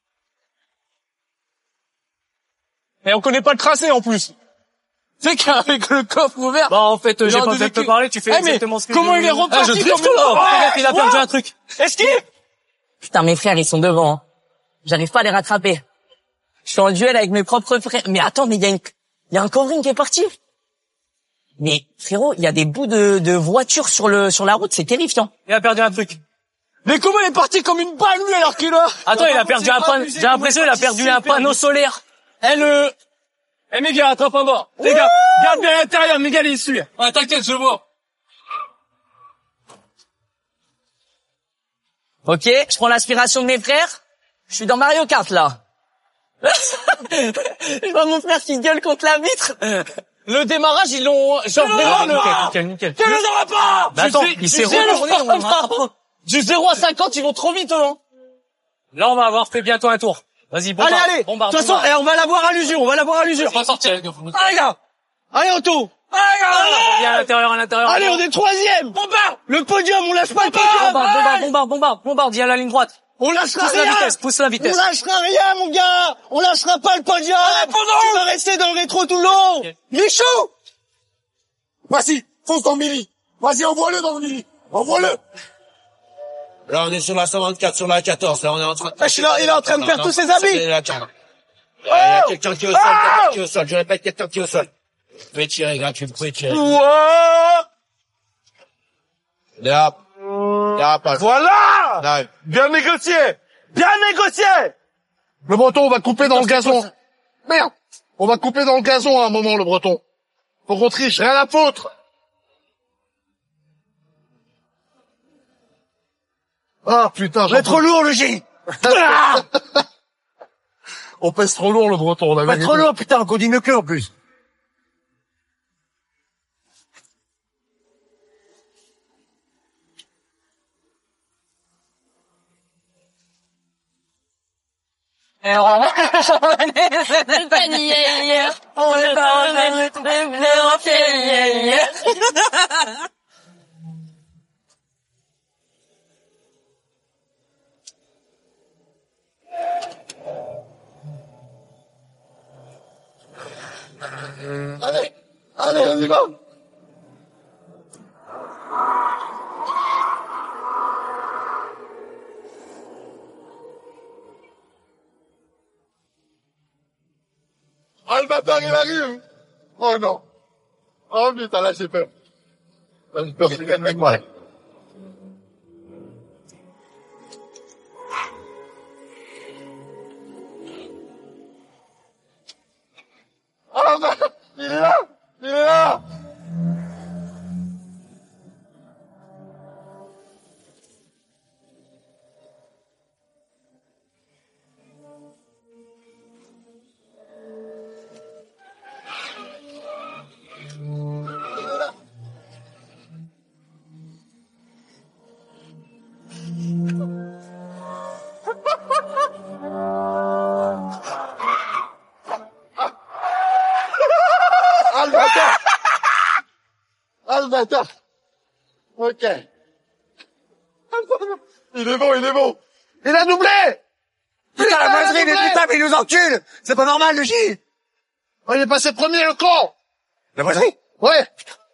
Et on connaît pas le tracé, en plus. C'est qu'avec le coffre ouvert... Bah, en fait, j'ai pas besoin de te parler, tu fais exactement ce que comment il est reparti comme ça? Regarde, il a perdu un truc. Putain, mes frères, ils sont devant. Hein. J'arrive pas à les rattraper. Je suis en duel avec mes propres frères. Mais attends, mais il y a un covering qui est parti. Mais frérot, il y a des bouts de voitures sur la route, c'est terrifiant. Il a perdu un truc. Mais comment il est parti comme une balle, lui, alors qu'il a... Attends, il a perdu un panneau, j'ai l'impression qu'il a perdu un panneau solaire. Miguel, attrape en bas. Les gars, garde bien l'intérieur, Miguel, il suit. Ouais, t'inquiète, je le vois. Ok, je prends l'aspiration de mes frères. Je suis dans Mario Kart, là. Je vois mon frère qui gueule contre la vitre. Le démarrage, ils l'ont... Genre, vraiment, Nickel. Tu les auras pas! Bah attends, il s'est retourné. Du 0 à 50, ils vont trop vite, hein. Là, on va avoir fait bientôt un tour. Vas-y, bombarde. Allez. De toute façon, on va l'avoir à l'usure, On va sortir, les gars. Allez, gars. Allez, Otto. Viens à l'intérieur. Allez, on est troisième. Bombarde. Le podium, on lâche pas le podium. Bombarde, viens à la ligne droite. On lâchera rien. Pousse la vitesse. On lâchera rien, mon gars. On lâchera pas le podium. Tu vas rester dans le rétro tout le long. Okay. Michou. Vas-y, fonce dans le mini. Vas-y, envoie-le dans le mini. Envoie-le. Là, on est sur la 124, sur la 14. Là, on est en train de... Il est en train de perdre tous ses habits. Il y a quelqu'un qui est au sol, Je répète, quelqu'un qui est au sol. Vous pouvez tirer, gars, vous pouvez tirer. Voilà! Bien négocié! Le breton, on va couper dans le gazon. Merde! On va couper dans le gazon à un moment, le breton. Faut qu'on triche, rien à foutre! Ah, putain, j'ai trop lourd, le J! On pèse trop lourd, le breton, on avait trop lourd, putain, qu'on dit mieux que, en plus. On est pas dit hier, on est pas hier. Allez, on y va. Ah, le bâtard, il arrive! Oh non! Oh putain, là, j'ai peur. Là, j'ai peur, c'est le mec, moi. Oh non! Il est là! Ah, le bâtard! Ok. Il est bon! Il a doublé! Putain, la Madrid, les putains, il nous encule! C'est pas normal, le J! Oh, il est passé premier, le con! La Madrid? Ouais!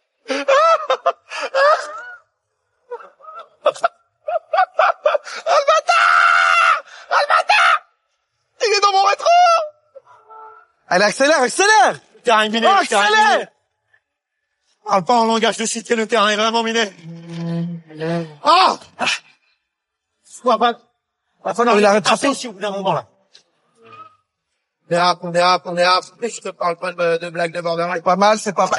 Il est dans mon rétro! Allez, accélère! Terrain miné, accélère! Parle pas en langage de cité, le terrain est vraiment miné. Ah! Va falloir il a rattrapé aussi au bout d'un moment, là. On dérape. Je te parle pas de blague de borderline. Pas mal, c'est pas mal.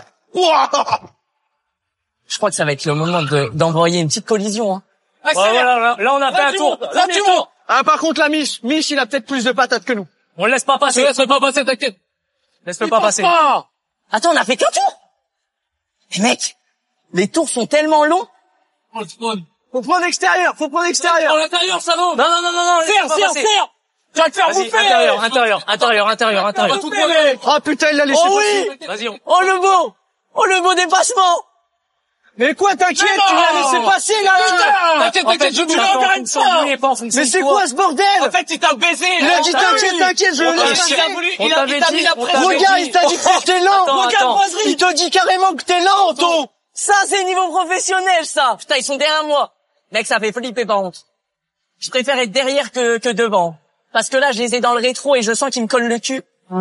Je crois que ça va être le moment d'envoyer une petite collision, hein. Voilà, là, on a fait un tour. Là, tu montes. Ah, par contre, la Mich, il a peut-être plus de patates que nous. On le laisse pas passer. T'inquiète. Laisse-le pas passer. Attends, on a fait qu'un tour. Mais mec, les tours sont tellement longs. Faut prendre l'extérieur. Dans l'intérieur, ça va. Non. Serre. Tu vas te faire bouffer. Intérieur. Oh putain, il l'a laissé passer. Vas-y. Oh le beau dépassement. Mais quoi, t'inquiète, tu l'as laissé passer, là. T'inquiète, je ne regarde pas. Mais c'est quoi ce bordel? En fait, il t'a baisé. Il a dit t'inquiète, je le laisse passer. Il t'a mis la pression. Regarde, il t'a dit que t'es lent. Regarde, Boiserie, il te dit carrément que t'es lent, Otto. Ça, c'est niveau professionnel, ça. Putain, ils sont derrière moi. Mec, ça fait flipper, par contre. Je préfère être derrière que devant. Parce que là, je les ai dans le rétro et je sens qu'ils me collent le cul.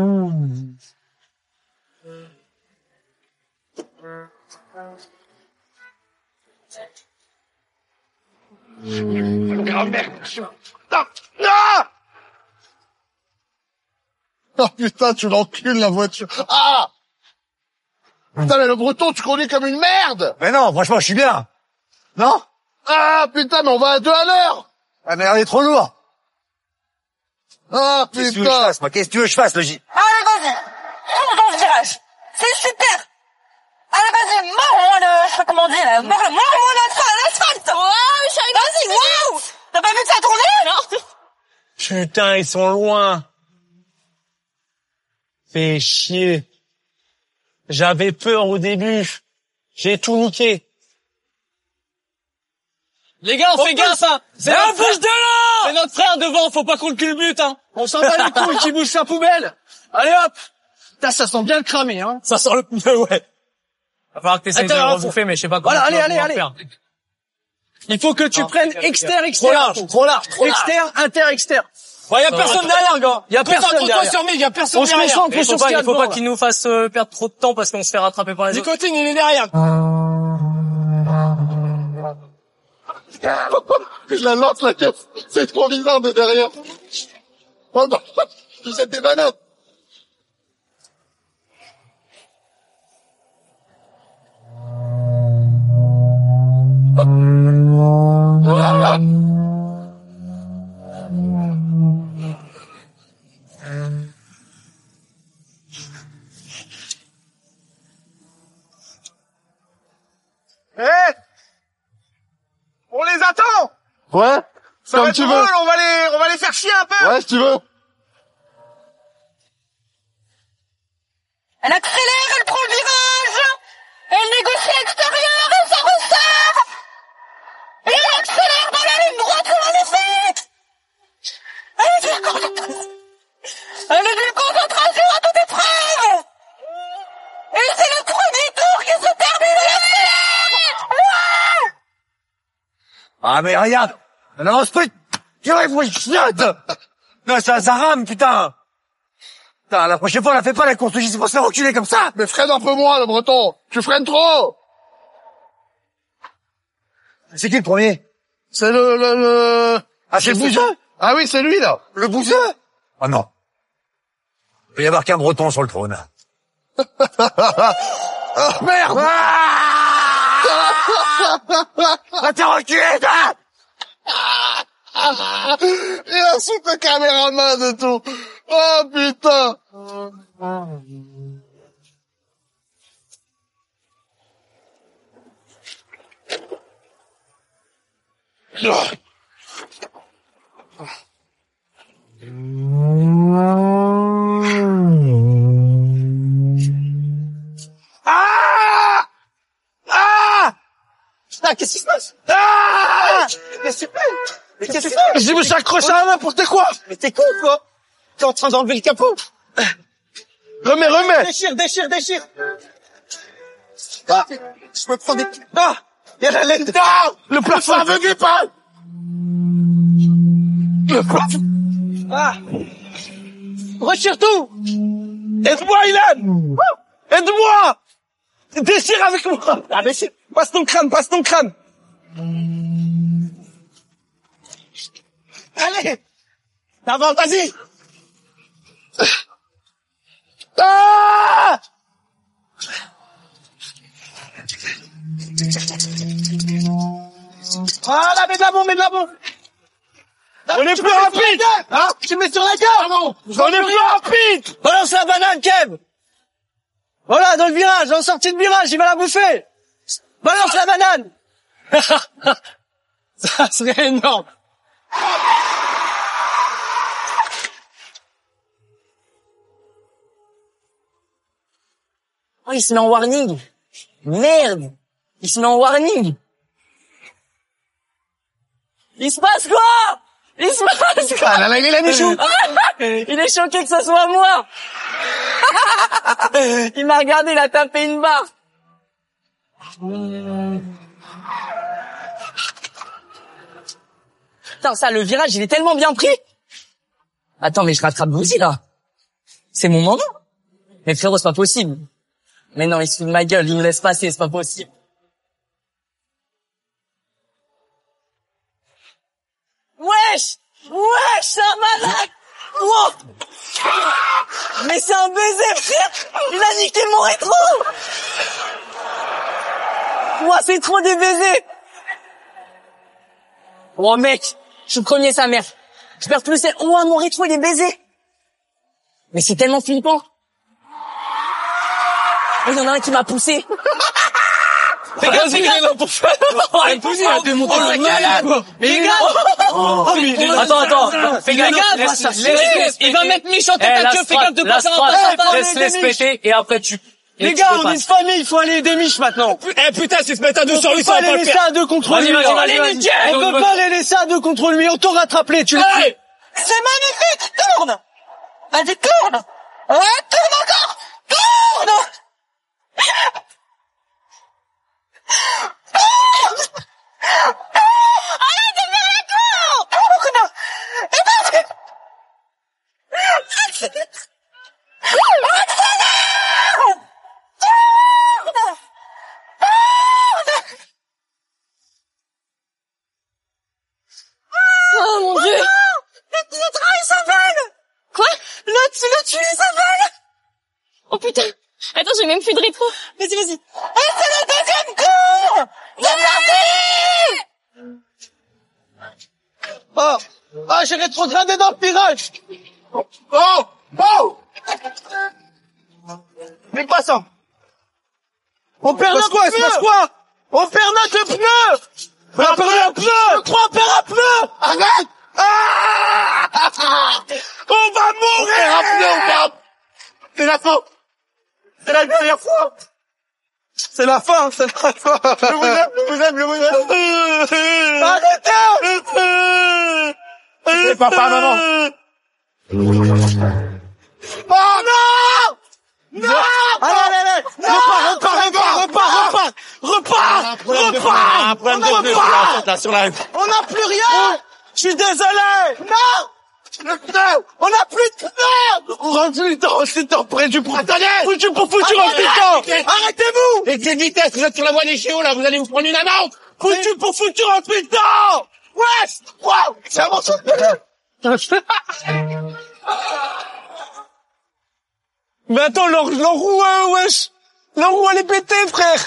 Oh merde. Ah! Oh putain, tu l'encules la voiture. Ah! Putain, mais le breton, tu conduis comme une merde! Mais non, franchement, je suis bien. Non? Ah putain, mais on va à 2 à l'heure! Ah, mais elle est trop lourd. Ah Qu'est-ce que tu veux que je putain! fasse, moi? Qu'est-ce que tu veux que je fasse, Logi? Allez, vas-y. On dans ce virage. C'est super. Allez, vas-y, mords-moi le, je sais pas comment dire, là. Mords-moi l'asphalte. Wow, Vas-y, wow! T'as pas vu que ça tournait? Non. Putain, ils sont loin. Fais chier. J'avais peur au début. J'ai tout niqué. Les gars, on fait gaffe, hein. C'est notre frère. C'est notre frère devant, faut pas qu'on le culbute, hein. On s'en bat les couilles qui bouge sa poubelle. Allez hop. Putain, ça sent bien le cramé, hein. Ça sent le pneu, ouais. Va falloir que t'essayes de le rebouffer, mais je sais pas comment. Voilà, allez. Il faut que tu prennes externe. Trop large. Externe, externe. Ouais, y a personne derrière, gars. Y a personne derrière. Sur il y a personne derrière. On se concentre sur ce qu'il y a. Il faut pas qu'il nous fasse perdre trop de temps parce qu'on se fait rattraper par les autres. Nicotine, il est derrière. Je la lance la caisse. C'est trop bizarre de derrière. Oh non, tu sais des bananes. On les attend. Ouais. Ça va Comme être tu drôle, veux. on va les faire chier un peu. Ouais, si tu veux. Elle accélère, elle prend le virage. Elle négocie à l'extérieur et ça ressort. Et elle accélère dans la ligne droite, c'est magnifique. Elle est d'une concentration à toute épreuve. Et c'est le premier tour qui se termine, elle accélère. Ouais. Ah, mais regarde. Non, sprint. Non, ça rame, putain. Putain, la prochaine fois, on la fait pas, la course, c'est pour se faire reculer comme ça. Mais freine un peu moins, le breton. Tu freines trop. C'est qui le premier? C'est le... Ah, c'est le bouseux? Ah oui, c'est lui, là. Le bouseux? Oh non. Il peut y avoir qu'un breton sur le trône. Oh, merde. Ah, t'es reculé, toi. Il a sous le caméraman de tout. Oh, putain. Ah! Putain, qu'est-ce qui se passe? Ah! Qu'est-ce que tu fais? Mais qu'est-ce que tu fais? Je me suis accroché à n'importe quoi. Mais t'es con, quoi? T'es en train d'enlever le capot. Remets. Déchire. Ah, je me prends des... Ah! Il y a la laine. Ah! Le plafond aveuglé pas. Le plafond. Ah! Retire tout! Aide-moi, Ilan! Aide-moi! Déchire avec moi! Ah, déchire! Passe ton crâne! Allez! D'avant, vas-y! Ah! Voilà, mets de la bombe! On est plus rapide! Hein? Tu mets sur la gare! On est plus rapide! Balance la banane, Kev! Voilà, dans le virage, en sortie de virage, il va la bouffer! Balance la banane! Ça serait énorme! Oh, il se met en warning. Merde. Il se met en warning. Il se passe quoi? Ah là là, il est là, Michou! Il est choqué que ce soit moi. Il m'a regardé, il a tapé une barre. Putain, ça, le virage, il est tellement bien pris. Attends, mais je rattrape Bouzy, là. C'est mon moment. Mais frérot, c'est pas possible. Mais non, il se fout de ma gueule, il me laisse passer, c'est pas possible. Wesh! Wesh, c'est un malade! Wow. Mais c'est un baiser, frère! Il a niqué mon rétro! Moi, c'est trop des baisers! Oh mec, je suis le premier sa mère. Je perds plus, c'est... Oh, mon rétro, il est baisé! Mais c'est tellement flippant! Oh, il y en a un qui m'a poussé! Fais gaffe, fais gaffe pour faire. Il a démonté le malade. Les gars. Attends. Fais gaffe. Il va mettre Mich en tête à queue. Fais gaffe de pas faire un passe. Laisse péter et après tu. Les gars, on est une famille, il faut aller aider Mich maintenant. Eh putain, c'est se mettre à deux sur lui, ça va pas le laisser à deux contre lui. Vas-y. On peut pas les laisser à deux contre lui. On t'aura rattrapé, tu le sais. C'est magnifique. Tourne. Vas-y, tourne. Tourne encore. Tourne. Arrête de faire la cour! Oh mon Dieu! Le train s'appelle! Quoi? Le tué s'appelle! Oh putain! Attends, j'ai même plus de rétro. Vas-y. Et c'est le deuxième coup! C'est parti! Oh, j'ai rétrogradé dans le virage! Oh! Mais passant! On perd notre pneu! On perd notre pneu! On perd un pneu! Je crois perd un pneu! Arrête! On va mourir! C'est la fin! C'est la dernière fois! C'est la fin! Je vous aime! Arrêtez! C'est papa, maman! Oh non! Allez! Repars! On n'a plus rien! Je suis désolé! Non! Le pneu! On n'a plus de pneu! Rentre-le près du pour... Attendez! Foutu pour foutu en putain! Arrêtez-vous! Et quelle vitesse, vous êtes sur la voie des chiots, là, vous allez vous prendre une amende! Foutu pour foutu en putain! Wesh! Wow! C'est un morceau de pneu! Mais attends, leur roue, wesh! Leur roue, elle est pétée, frère!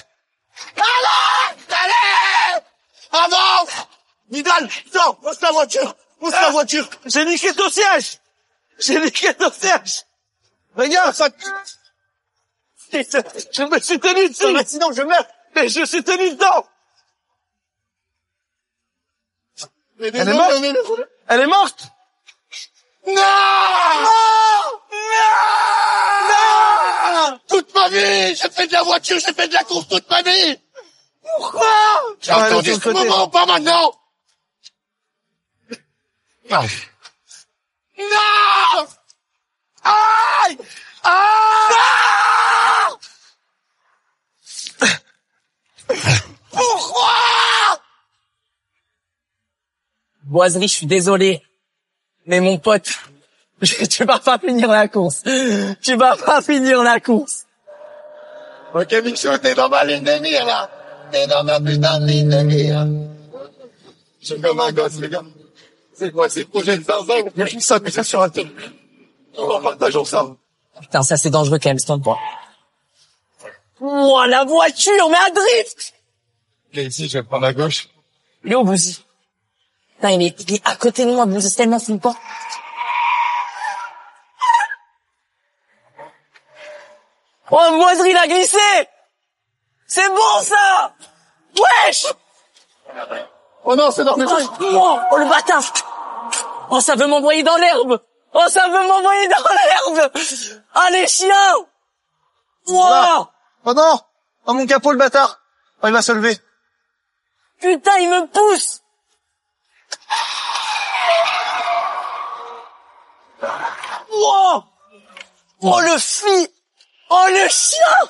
Allez! Avance! Vidal, sors! Pousse la voiture! J'ai niqué ton siège! Regarde, ça... Je me suis tenu dessus! Sinon, je meurs! Mais je suis tenu dedans! Elle est morte! Elle est morte! Non! Toute ma vie, j'ai fait de la voiture, j'ai fait de la course toute ma vie! Pourquoi? J'ai entendu ce moment, pas maintenant! Non! Aïe! Pourquoi? Boiserie, je suis désolé. Mais mon pote, tu vas pas finir la course. Ok, Michou, t'es dans ma ligne de mire, là. T'es dans ma putain de ligne de mire. Je suis comme un gosse, les gars. C'est quoi, ces projets de zinzin? Il y a tout ça, mais ça sur un thème. On partageons ça. Putain, ça c'est dangereux quand même, c'est toi. Ouah, la voiture, mais à drift! Et ici, je vais prendre à gauche. Il est où, Bouzy? Putain, il est à côté de moi, Bouzy, c'est tellement flippant. Oh, Boiserie, il a glissé! C'est bon, ça! Wesh! Oh non, c'est dans mes couilles! Oh, le bâtard! Oh, ça veut m'envoyer dans l'herbe! Ah, les chiens! Wow! Oh non! Oh, mon capot, le bâtard! Oh, il va se lever. Putain, il me pousse! Wow! Oh, le fille! Oh, le chien!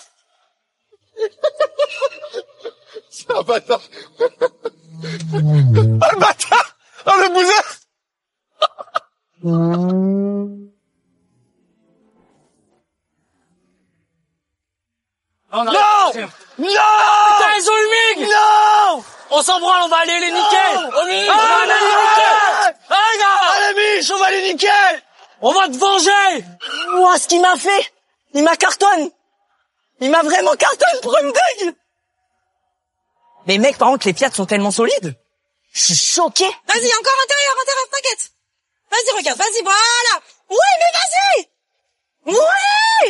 C'est un bâtard! Oh, le bâtard! Oh, le bousin! Non! Non! Putain, ils ont eu Mig! Non! On s'en branle, on va aller les niquer! On va aller les niquer! Allez, gars! Allez, Mich, on va les niquer! On va te venger! Moi, ce qu'il m'a fait, il m'a cartonne. Il m'a vraiment cartonne pour une dingue. Mais mec, par contre, les piates sont tellement solides. Je suis choqué. Vas-y, encore intérieur, t'inquiète. Vas-y, regarde, vas-y, voilà. Oui, mais vas-y! Oui! Oui!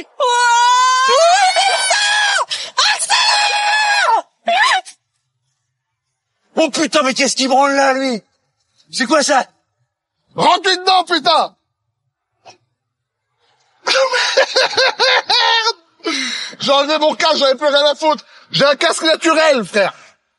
Accélère! Oh putain, mais qu'est-ce qu'il branle là, lui? C'est quoi ça? Rentre dedans, putain! J'ai enlevé mon casque, j'avais plus rien à foutre. J'ai un casque naturel, frère.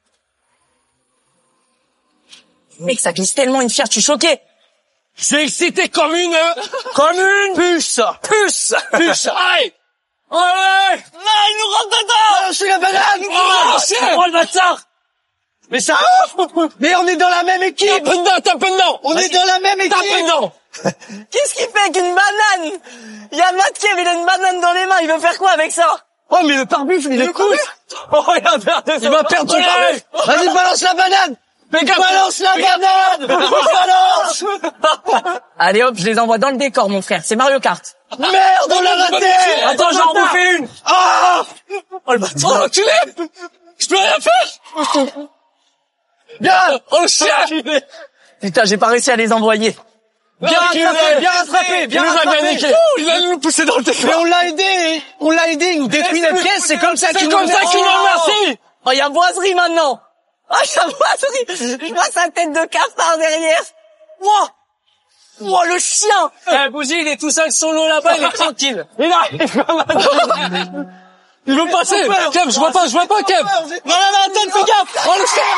Mec, ça glisse tellement une fière, je suis choqué. C'est excité comme une puce. Allez! Allez! Là, il nous rentre dedans! Je suis la banane! Oh, le bâtard! Mais ça Mais on est dans la même équipe! Tape dedans! On est dans la même équipe! Tape dedans! Qu'est-ce qu'il fait avec une banane? Il y a Matt Kev, il a une banane dans les mains, il veut faire quoi avec ça? Oh, mais le pare-buffle, il écoute! Oh, regarde, il va perdre son pare-buffle! Vas-y, balance la banane! Mais balance la banane! Balance! Allez hop, je les envoie dans le décor, mon frère. C'est Mario Kart. Merde, on l'a raté! Attends, j'en refais une! Ah! Oh, le bâtard! Oh, tu l'aimes! Je peux rien faire! Bien! Oh, le chien! Putain, j'ai pas réussi à les envoyer. Bien rattrapé! Il nous a bien niqué! Il a nous poussé dans le décor! Mais on l'a aidé, il nous détruit les pièces, c'est comme ça qu'il nous remercie! Oh, il y a boiserie maintenant. Oh, il y a boiserie. Je vois sa tête de cafard derrière. Wow, le chien! Eh, Bougie, il est tout seul solo là-bas, il est tranquille. Il arrive. Il veut passer. Kev, je vois pas, Kev. Non, attends, fais gaffe! Oh, le chien!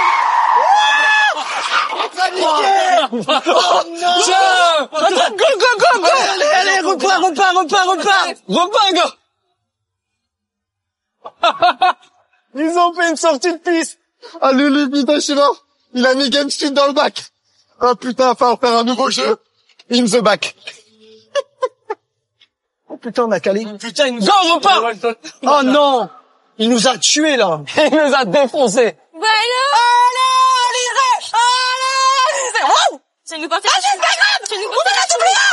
Oh non! Attends, go! Allez, repars! Repars, gars! Ils ont fait une sortie de piste. Ah, Lulu, putain, je suis mort. Il a mis Game Studio dans le bac. Ah, putain, il va falloir faire un nouveau jeu. In the back. Oh putain, on a calé. Putain, il nous a... Go, repars! Oh non! Il nous a tués, là. Il nous a défoncé. Voilà! Allez! C'est nous partir. Ah, c'est pas grave! On en a doublé un!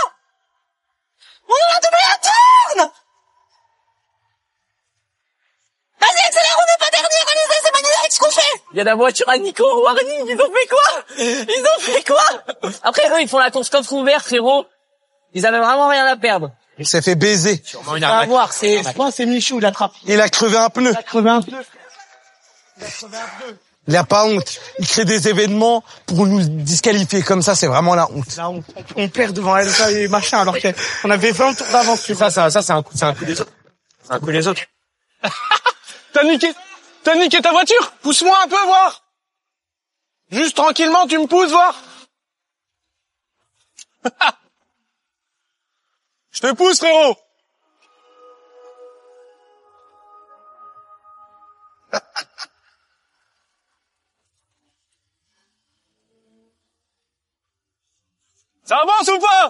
Tourne! Vas-y, accélère, on n'est pas dernier, allez, c'est magnifique ce qu'on fait! Il y a la voiture à Nico au warning. Ils ont fait quoi? Après, eux, ils font la course coffre ouvert, frérot. Ils avaient vraiment rien à perdre. Il s'est fait baiser. On va voir, Je crois que c'est Michou, il attrape. Il a crevé un pneu. Il a pas honte. Il crée des événements pour nous disqualifier. Comme ça, c'est vraiment la honte. La honte. On perd devant Elsa et machin, alors qu'on avait 20 tours d'avance. Ça, c'est un coup des autres. C'est un coup des autres. T'as niqué ta voiture? Pousse-moi un peu, voir. Juste tranquillement, tu me pousses, voir. Je te pousse, frérot. Ça avance ou pas?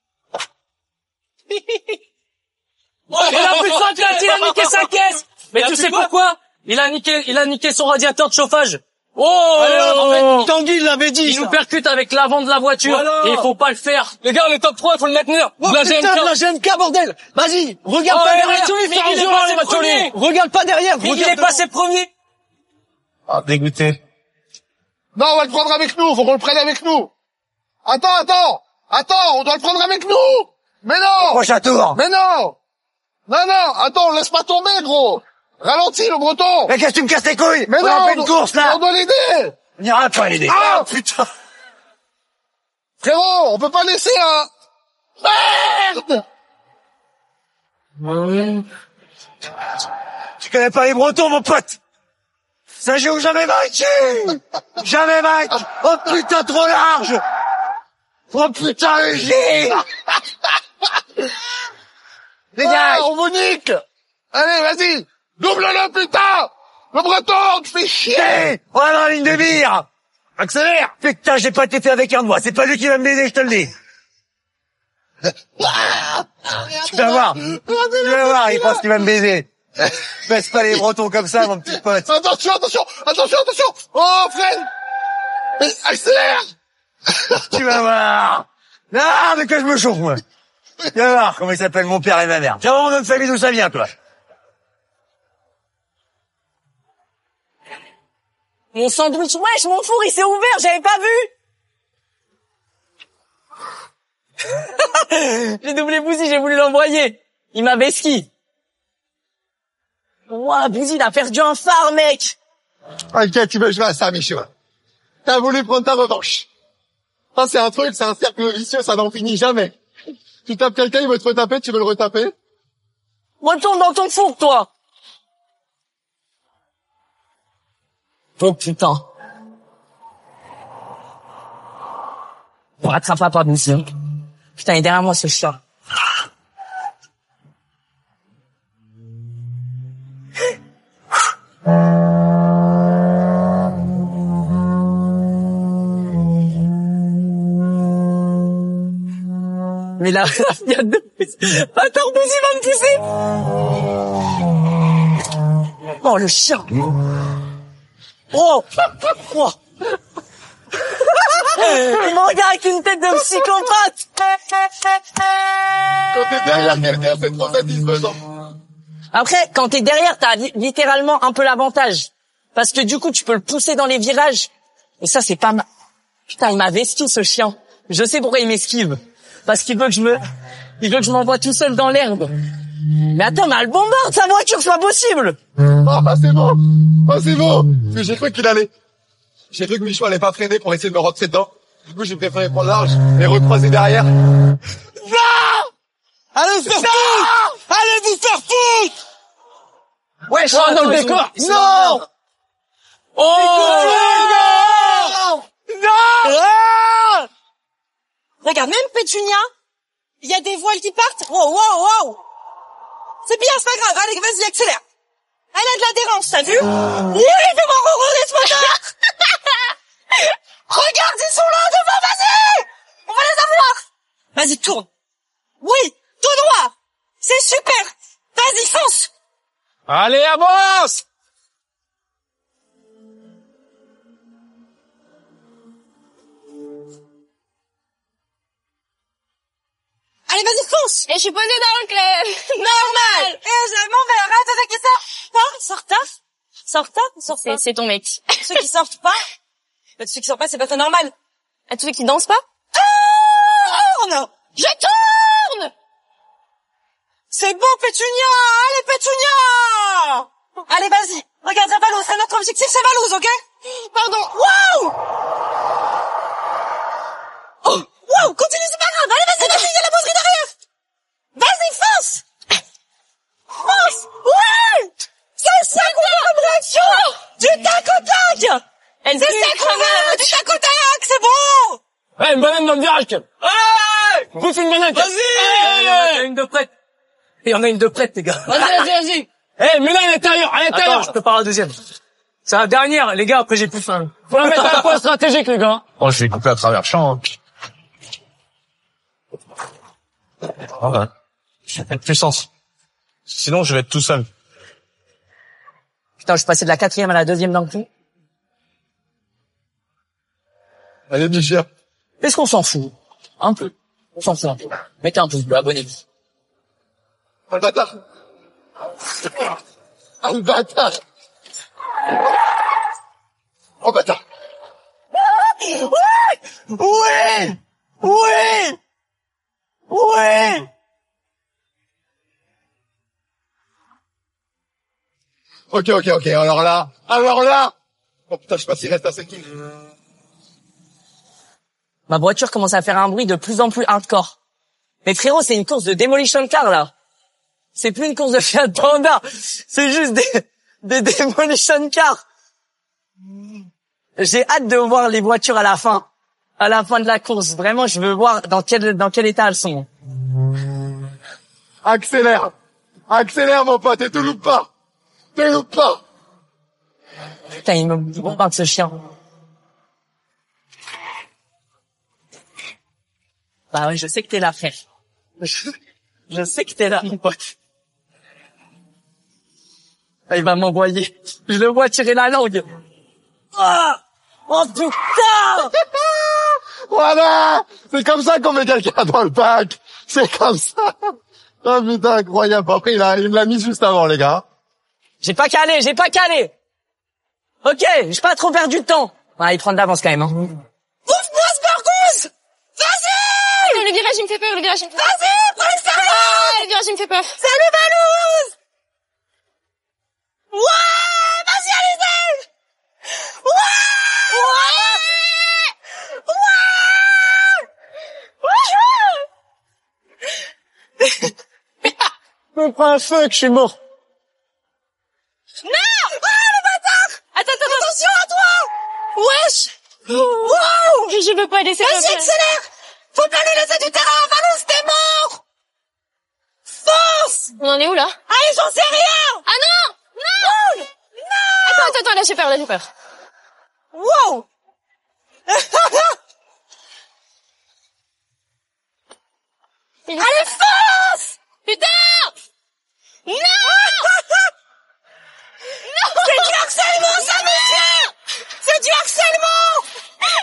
Il a plus de 5 places, il a niqué sa caisse. Mais tu sais pourquoi? Il a niqué son radiateur de chauffage. Oh! Tanguy l'avait dit. Il nous percute avec l'avant de la voiture. Voilà. Et il faut pas le faire. Les gars, on est top 3, il faut le maintenir. Oh putain, de la GMK, bordel! Vas-y, regarde pas derrière. Regarde pas derrière. Il est passé premier. Ah, dégoûté. Non, on va le prendre avec nous, faut qu'on le prenne avec nous. Attends, on doit le prendre avec nous. Mais non! Prochain tour. Mais non! Non, attends, laisse pas tomber, gros. Ralentis, le breton. Mais qu'est-ce que tu me casses les couilles? Mais non, on fait une course, là. On doit l'aider. On n'ira pas l'aider. Ah, putain. Frérot, on peut pas laisser un... Merde! Tu connais pas les bretons, mon pote. Ça joue jamais vaincu. Jamais vaincu. Oh putain, trop large. Oh putain, le G. Dégage. On vous nique. Allez, vas-y. Double-le, putain. Le breton, tu fais chier. On va dans la ligne de mire. Accélère. Putain, j'ai pas été fait avec un doigt. C'est pas lui qui va me l'aider, je te le dis. Tu vas voir, il pense qu'il va me baiser. Baisse pas les bretons comme ça, mon petit pote. Attention. Oh, freine. Accélère. Tu vas voir. Non, de quoi je me chauffe, moi. Tu vas voir comment il s'appelle mon père et ma mère. Tu vas voir mon nom de famille d'où ça vient, toi. Mon sandwich, wesh, mon four, il s'est ouvert, j'avais pas vu. J'ai doublé Bouzy, j'ai voulu l'envoyer. Il m'a besqui. Ouah, Bouzy, il a perdu un phare, mec. Ok, tu veux jouer à ça, Michou. T'as voulu prendre ta revanche. Ça, c'est un truc, c'est un cercle vicieux, ça n'en finit jamais. Tu tapes quelqu'un, il veut te retaper, tu veux le retaper. Retourne dans ton four, toi. Oh putain. On rattrapera pas Bouzy. Putain, il est derrière moi, ce chat. Mais là, il y a deux... Attends, Bouzy va me pousser. Oh, le chien. Oh. Il me regarde avec une tête de psychopathe. Quand t'es derrière quelqu'un, c'est trop satisfaisant. Après, quand t'es derrière, t'as littéralement un peu l'avantage. Parce que du coup, tu peux le pousser dans les virages. Et ça, c'est pas mal. Putain, il m'a vesti, ce chien. Je sais pourquoi il m'esquive. Parce qu'il veut que je m'envoie tout seul dans l'herbe. Mais attends, mais elle bombarde sa voiture, c'est pas possible. Oh, bah c'est bon. Parce que j'ai cru j'ai cru que Michou allait pas freiner pour essayer de me rentrer dedans. Du coup, j'ai préféré prendre large et recroiser derrière. Non! Allez vous faire foutre! Allez vous faire foutre! Wesh, oh, dans le décor! Non! Oh! Non! Regarde, même Pétunia, il y a des voiles qui partent. Wow. C'est bien, c'est pas grave. Allez, vas-y, accélère. Elle a de l'adhérence, t'as vu? Oui, fais-moi rerouler ce moteur. Regarde, ils sont là devant, vas-y! On va les avoir. Vas-y, tourne. Oui, tout droit. C'est super. Vas-y, fonce. Allez, avance! Allez, vas-y, fonce. Et je suis posée dans le club. Normal. Et je m'en vais. Arrête avec ça. Sors tard. C'est ton mec. Ceux qui sortent pas. Ceux qui sortent pas, c'est pas très normal. À tous ceux qui dansent pas? Tourne! Je tourne! C'est bon, Pétunia! Allez, Pétunia! Allez, vas-y. Regarde la Valouz. C'est notre objectif, c'est Valouz, ok? Pardon. Waouh! Oh! Wow, continue, c'est pas grave. Allez, vas-y, il y a la poserie derrière. Vas-y, fonce. Ouais. C'est ça qu'on veut comme réaction. Du tac au tac. C'est ça qu'on veut. Du tac au tac, c'est bon. Ouais, une banane dans le virage, Kev. Ouais. Bouffe une banane, Kev. Vas-y. Il y en a une de prête. Il y en a une de prête, les gars. Vas-y. Mets-la à l'intérieur, Attends, je prépare la deuxième. C'est la dernière, les gars, après j'ai plus faim. Faut la mettre à un point stratégique, les gars. Oh, je vais couper à travers champ. Ouais. J'ai pas de puissance. Sinon, je vais être tout seul. Putain, je suis passé de la 4e à la 2e d'un coup. Allez, Michel. Est-ce qu'on s'en fout? Un peu. On s'en fout un peu. Mettez un pouce bleu, abonnez-vous. Oh, le bâtard. Oh, le bâtard. Oh, bâtard. Ouais. Ok. Alors là. Oh putain, je sais pas s'il reste assez qui. Ma voiture commence à faire un bruit de plus en plus hardcore. Mais frérot, c'est une course de demolition car, là. C'est plus une course de Fiat Panda. C'est juste des demolition cars. J'ai hâte de voir les voitures à la fin. À la fin de la course. Vraiment, je veux voir dans quel état elles sont. Accélère, mon pote, et te loupe pas. Putain, il me bombarde ce chien. Bah ouais, je sais que t'es là, frère. Je sais que t'es là, mon pote. Il va m'envoyer. Je le vois tirer la langue. Ah! Oh putain! Voilà! C'est comme ça qu'on met quelqu'un dans le pack. C'est comme ça. Oh putain, incroyable. Après, il me l'a mis juste avant, les gars. J'ai pas calé. Ok, j'ai pas trop perdu de temps. Ouais, il prend de l'avance quand même, hein. Ouvre-moi ce bargouze! Vas-y! Le virage, il me fait peur, Vas-y, prends l'extérieur! Le virage, il me fait peur. Salut, Valouz! Ouais! Vas-y, allez-y! Me prends un feu que je suis mort. Non! Ah, le bâtard! Attends. Attention à toi! Wesh! Wow! Je veux pas laisser. Vas-y, accélère! Faut pas le laisser du terrain! Valouz, t'es mort! Fonce! On en est où, là? Allez, j'en sais rien! Ah non! Non! Attends, là j'ai peur. Wow! Allez, fonce! Putain! Non! C'est du harcèlement, ça, monsieur! C'est du harcèlement!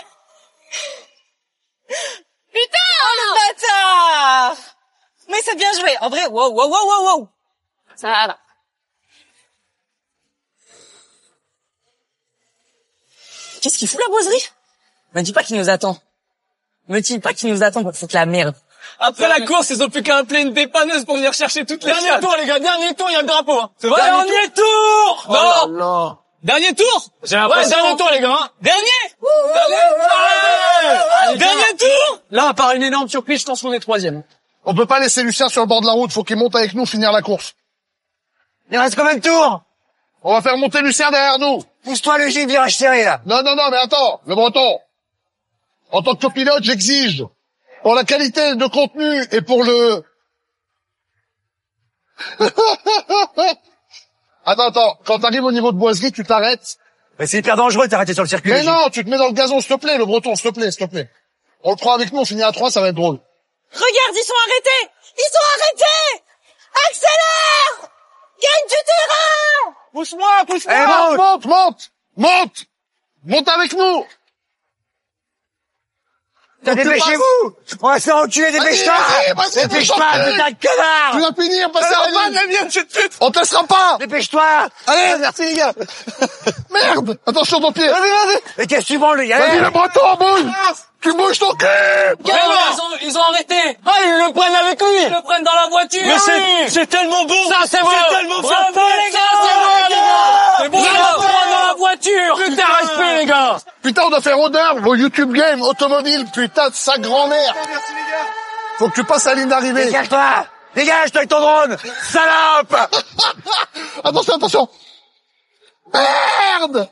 Putain! Oh, le bâtard! Mais c'est bien joué. En vrai, wow. Ça va. Qu'est-ce qu'il fout la boiserie? Me dis pas qu'il nous attend. Pour foutre la merde. Après la course, ils ont plus qu'à appeler une dépanneuse pour venir chercher toutes les Dernier chattes. tour, les gars, dernier tour, il y a le drapeau, hein. C'est vrai? Dernier tour! Oh Non! là là. Dernier tour! J'ai Ouais, l'impression. dernier tour, les gars, hein. Dernier tour! Là, à part une énorme surprise, je pense qu'on est troisième. On peut pas laisser Lucien sur le bord de la route, faut qu'il monte avec nous finir la course. Il reste combien de tours? On va faire monter Lucien derrière nous. Pousse-toi le J, virage serré, là. Non, mais attends, le breton. En tant que copilote, j'exige, pour la qualité de contenu et pour le... Attends, quand t'arrives au niveau de Boiserie, tu t'arrêtes. Mais c'est hyper dangereux de t'arrêter sur le circuit. Mais non, tu te mets dans le gazon, s'il te plaît, le breton, s'il te plaît. On le prend avec nous, on finit à 3, ça va être drôle. Regarde, ils sont arrêtés! Accélère! Gagne du terrain! Pousse-moi! Monte avec nous! Dépêchez-vous! On va se faire enculer, dépêche-toi! Dépêche-toi, putain de connard! Tu vas finir, passer la ligne! On te laissera pas! Dépêche-toi! Allez, merci les gars! Merde! Attention ton pied! Vas-y! Mais qu'est-ce que tu branles, le gars? Vas-y, le breton, bouge! Tu bouges ton cul! Ils ont arrêté! Ah, ils le prennent avec lui! Ils le prennent dans la voiture! Mais c'est tellement bon! Ça, c'est bon! C'est tellement Bravo, les gars! C'est bon, ils le prennent dans la voiture! Putain, respect, les gars! Putain, on doit faire honneur vos YouTube Games automobile, putain de sa grand-mère! Faut que tu passes la ligne d'arrivée! Dégage-toi! Dégage-toi avec ton drone! Salope! Attention! Merde!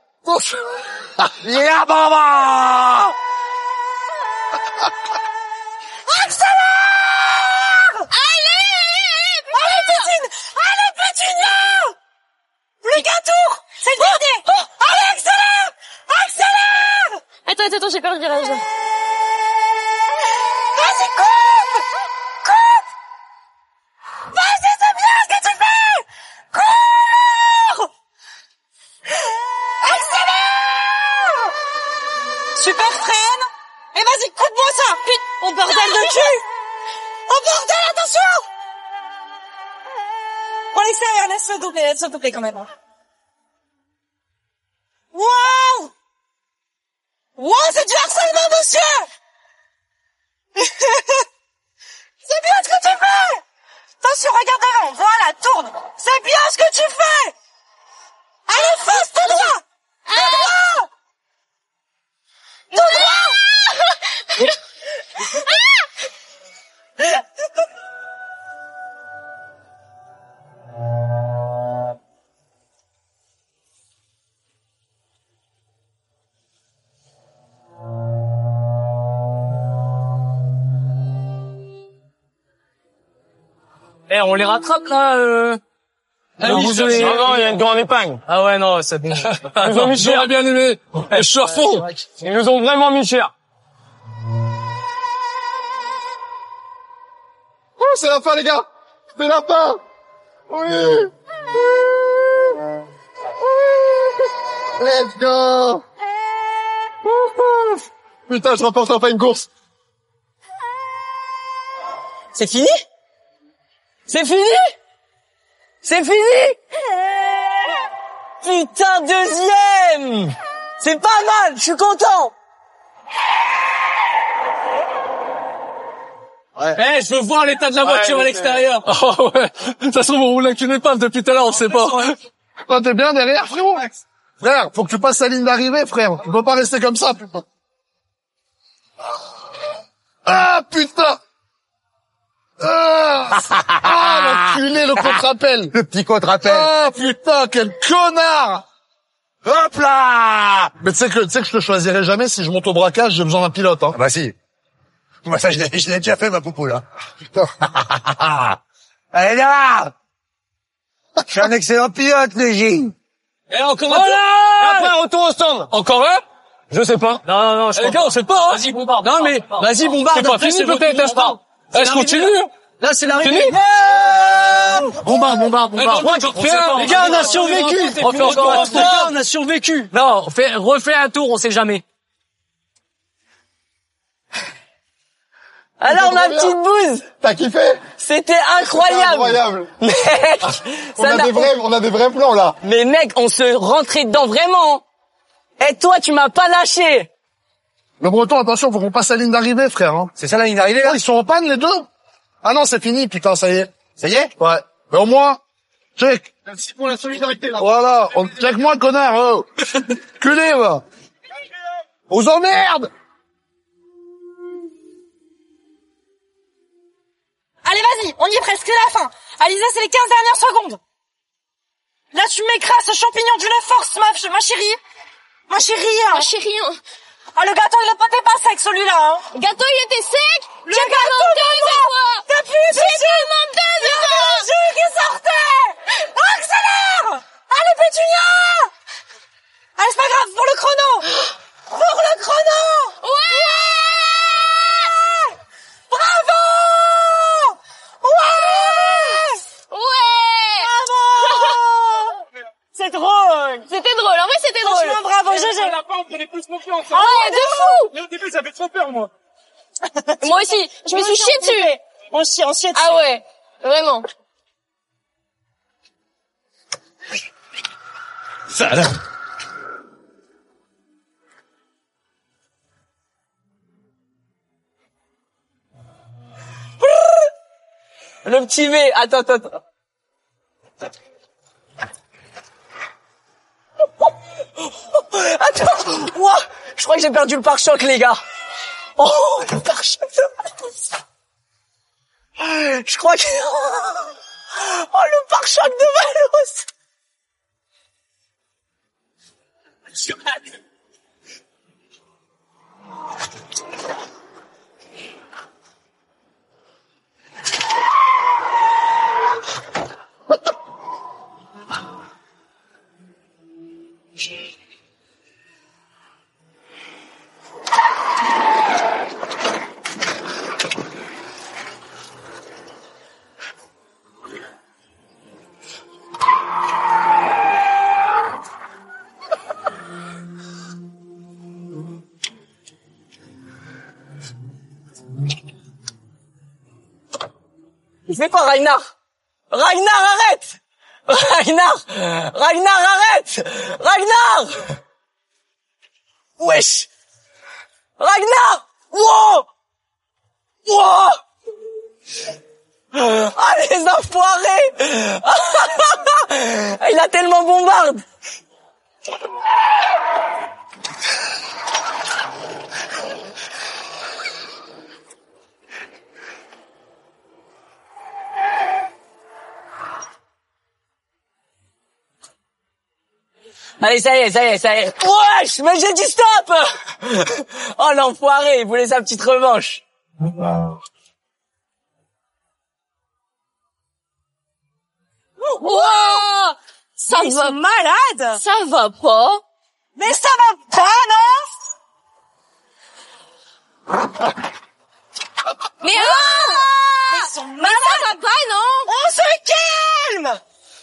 Yeah, maman! Accélère! Allez, Pétine! Allez, Pétunia! Plus qu'un tour! C'est le dernier! Allez, accélère! Attends, j'ai peur du virage. Vas-y, coupe! Vas-y, c'est bien ce que tu fais! Cours! Accélère! Super freine! Et vas-y, coupe-moi ça! Putain, oh bordel de cul! Oh bordel, attention! On laisse le doubler quand même. Wow! Wow, c'est du harcèlement, monsieur! C'est bien ce que tu fais! Attention, regarde devant, voilà, tourne! C'est bien ce que tu fais! Allez, fonce, tout droit! Tout droit! Tout droit! Eh, on les rattrape, là, Non, il y a une grande épingle. Ah ouais, non, c'est bon. Ils nous ont mis cher. Bien aimé. Je suis à fond. Ils nous ont vraiment mis cher. c'est la fin, les gars. C'est la fin. Oui. Let's go. Putain, je remporte enfin une course. C'est fini? C'est fini? C'est fini? Putain, deuxième! C'est pas mal, je suis content! Ouais. Je veux voir l'état de la voiture à l'extérieur. Oh ouais. Ça se trouve, on roule avec une épave depuis tout à l'heure, on sait pas. Toi, t'es bien derrière, frérot. Frère, faut que tu passes la ligne d'arrivée, frère. Tu peux pas rester comme ça, putain. Ah, putain! L'enculé, le contre-appel. Le petit contre-appel. Ah, putain, quel connard! Hop là! Mais tu sais que je te choisirai jamais si je monte au braquage, j'ai besoin d'un pilote, hein. Bah si. Moi, ça, je l'ai déjà fait, ma poupou, là. Putain. Allez, là! Je suis un excellent pilote, le J. Et encore un. Et après, retour au stand. Encore un? Je sais pas. Non, Les gars, on sait pas, hein. Vas-y, bombarde. Non, mais, Vas-y, bombarde. c'est pas fini, peut-être, l'instant. Je continue. Là, c'est l'arrivée. Fini? Bombarde. Les Les gars, on a survécu. On fait encore un Les gars, on a survécu. Non, refais un tour, on sait jamais. Alors, ma petite bouse. T'as kiffé? C'était incroyable. Incroyable. Mec, On a des vrais plans, là. Mais mec, on se rentrait dedans vraiment. Et toi, tu m'as pas lâché. Le breton, attention, faut qu'on passe la ligne d'arrivée, frère, hein. C'est ça la ligne d'arrivée, là? Ils sont en panne, les deux? Ah non, c'est fini, putain, ça y est. Ça y est? Ouais. Mais au moins, check. Merci pour la solidarité, là. Voilà. Check-moi, connard, oh. Culé, va. On vous emmerde! Allez, vas-y, on y est presque, c'est la fin. Alisa, c'est les 15 dernières secondes. Là, tu m'écrases, champignon d'une force, ma chérie. Ma chérie, hein. Ma chérie, hein. Ah, le gâteau, il était pas sec, celui-là, hein. Gâteau, il était sec. Le gâteau de moi. T'as pu, le jus qui sortait. Accélère. Allez, Pétunia. Allez, c'est pas grave, pour le chrono. Pour le chrono. Ouais. Bravo. Ouais. Bravo. C'est drôle. C'était drôle, en vrai, c'était drôle. Franchement, bravo, GG. À la fin, on prenait plus confiance. Ah ouais, de fou. Mais au début, j'avais trop peur, moi. Moi aussi, je me suis chié dessus. On chie dessus. Ah ouais, vraiment. Ça, là. Le petit V. Attends. Attends. Ouah, je crois que j'ai perdu le pare-choc, les gars. Oh, le pare-choc de Malos. Je crois que... Oh, le pare-choc de Malos. Il fait pas Ragnar. Ragnar, arrête. Ragnar, arrête. Ragnar. Wesh. Ragnar. Wow. Ah, les enfoirés. Il a tellement bombardé. Allez, ça y est. Wesh, mais j'ai dit stop. Oh, l'enfoiré, il voulait sa petite revanche. Wow, ça Ils va sont malades. Ça va pas. Mais ça va pas, non? Mais Mais sont malades. Ça va pas, non? On se calme!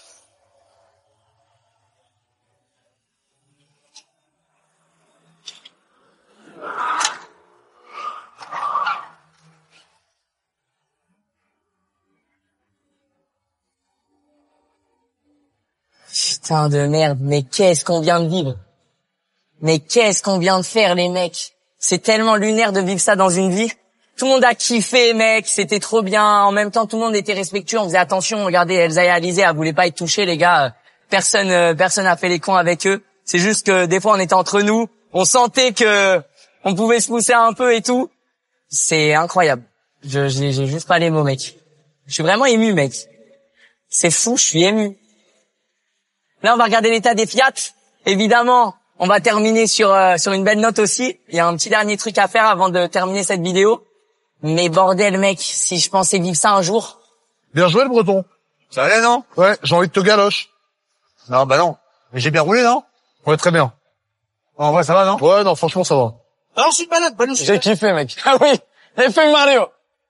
Putain de merde, mais qu'est-ce qu'on vient de vivre? Mais qu'est-ce qu'on vient de faire, les mecs? C'est tellement lunaire de vivre ça dans une vie. Tout le monde a kiffé, mec, c'était trop bien. En même temps, tout le monde était respectueux, on faisait attention. Regardez, Elsa et Alizé, elle voulait pas être touchée, les gars. Personne a fait les cons avec eux. C'est juste que des fois, on était entre nous. On sentait que on pouvait se pousser un peu et tout. C'est incroyable. J'ai juste pas les mots, mec. Je suis vraiment ému, mec. C'est fou, je suis ému. Là, on va regarder l'état des Fiat. Évidemment, on va terminer sur une belle note aussi. Il y a un petit dernier truc à faire avant de terminer cette vidéo. Mais bordel, mec, si je pensais vivre ça un jour. Bien joué, le Breton. Ça allait, non? Ouais, j'ai envie de te galoche. Non, bah non. Mais j'ai bien roulé, non? Ouais, très bien. En vrai, ça va, non? Ouais, non, franchement, ça va. Alors, je suis malade, pas nous. J'ai kiffé, mec. Ah oui, effet Mario.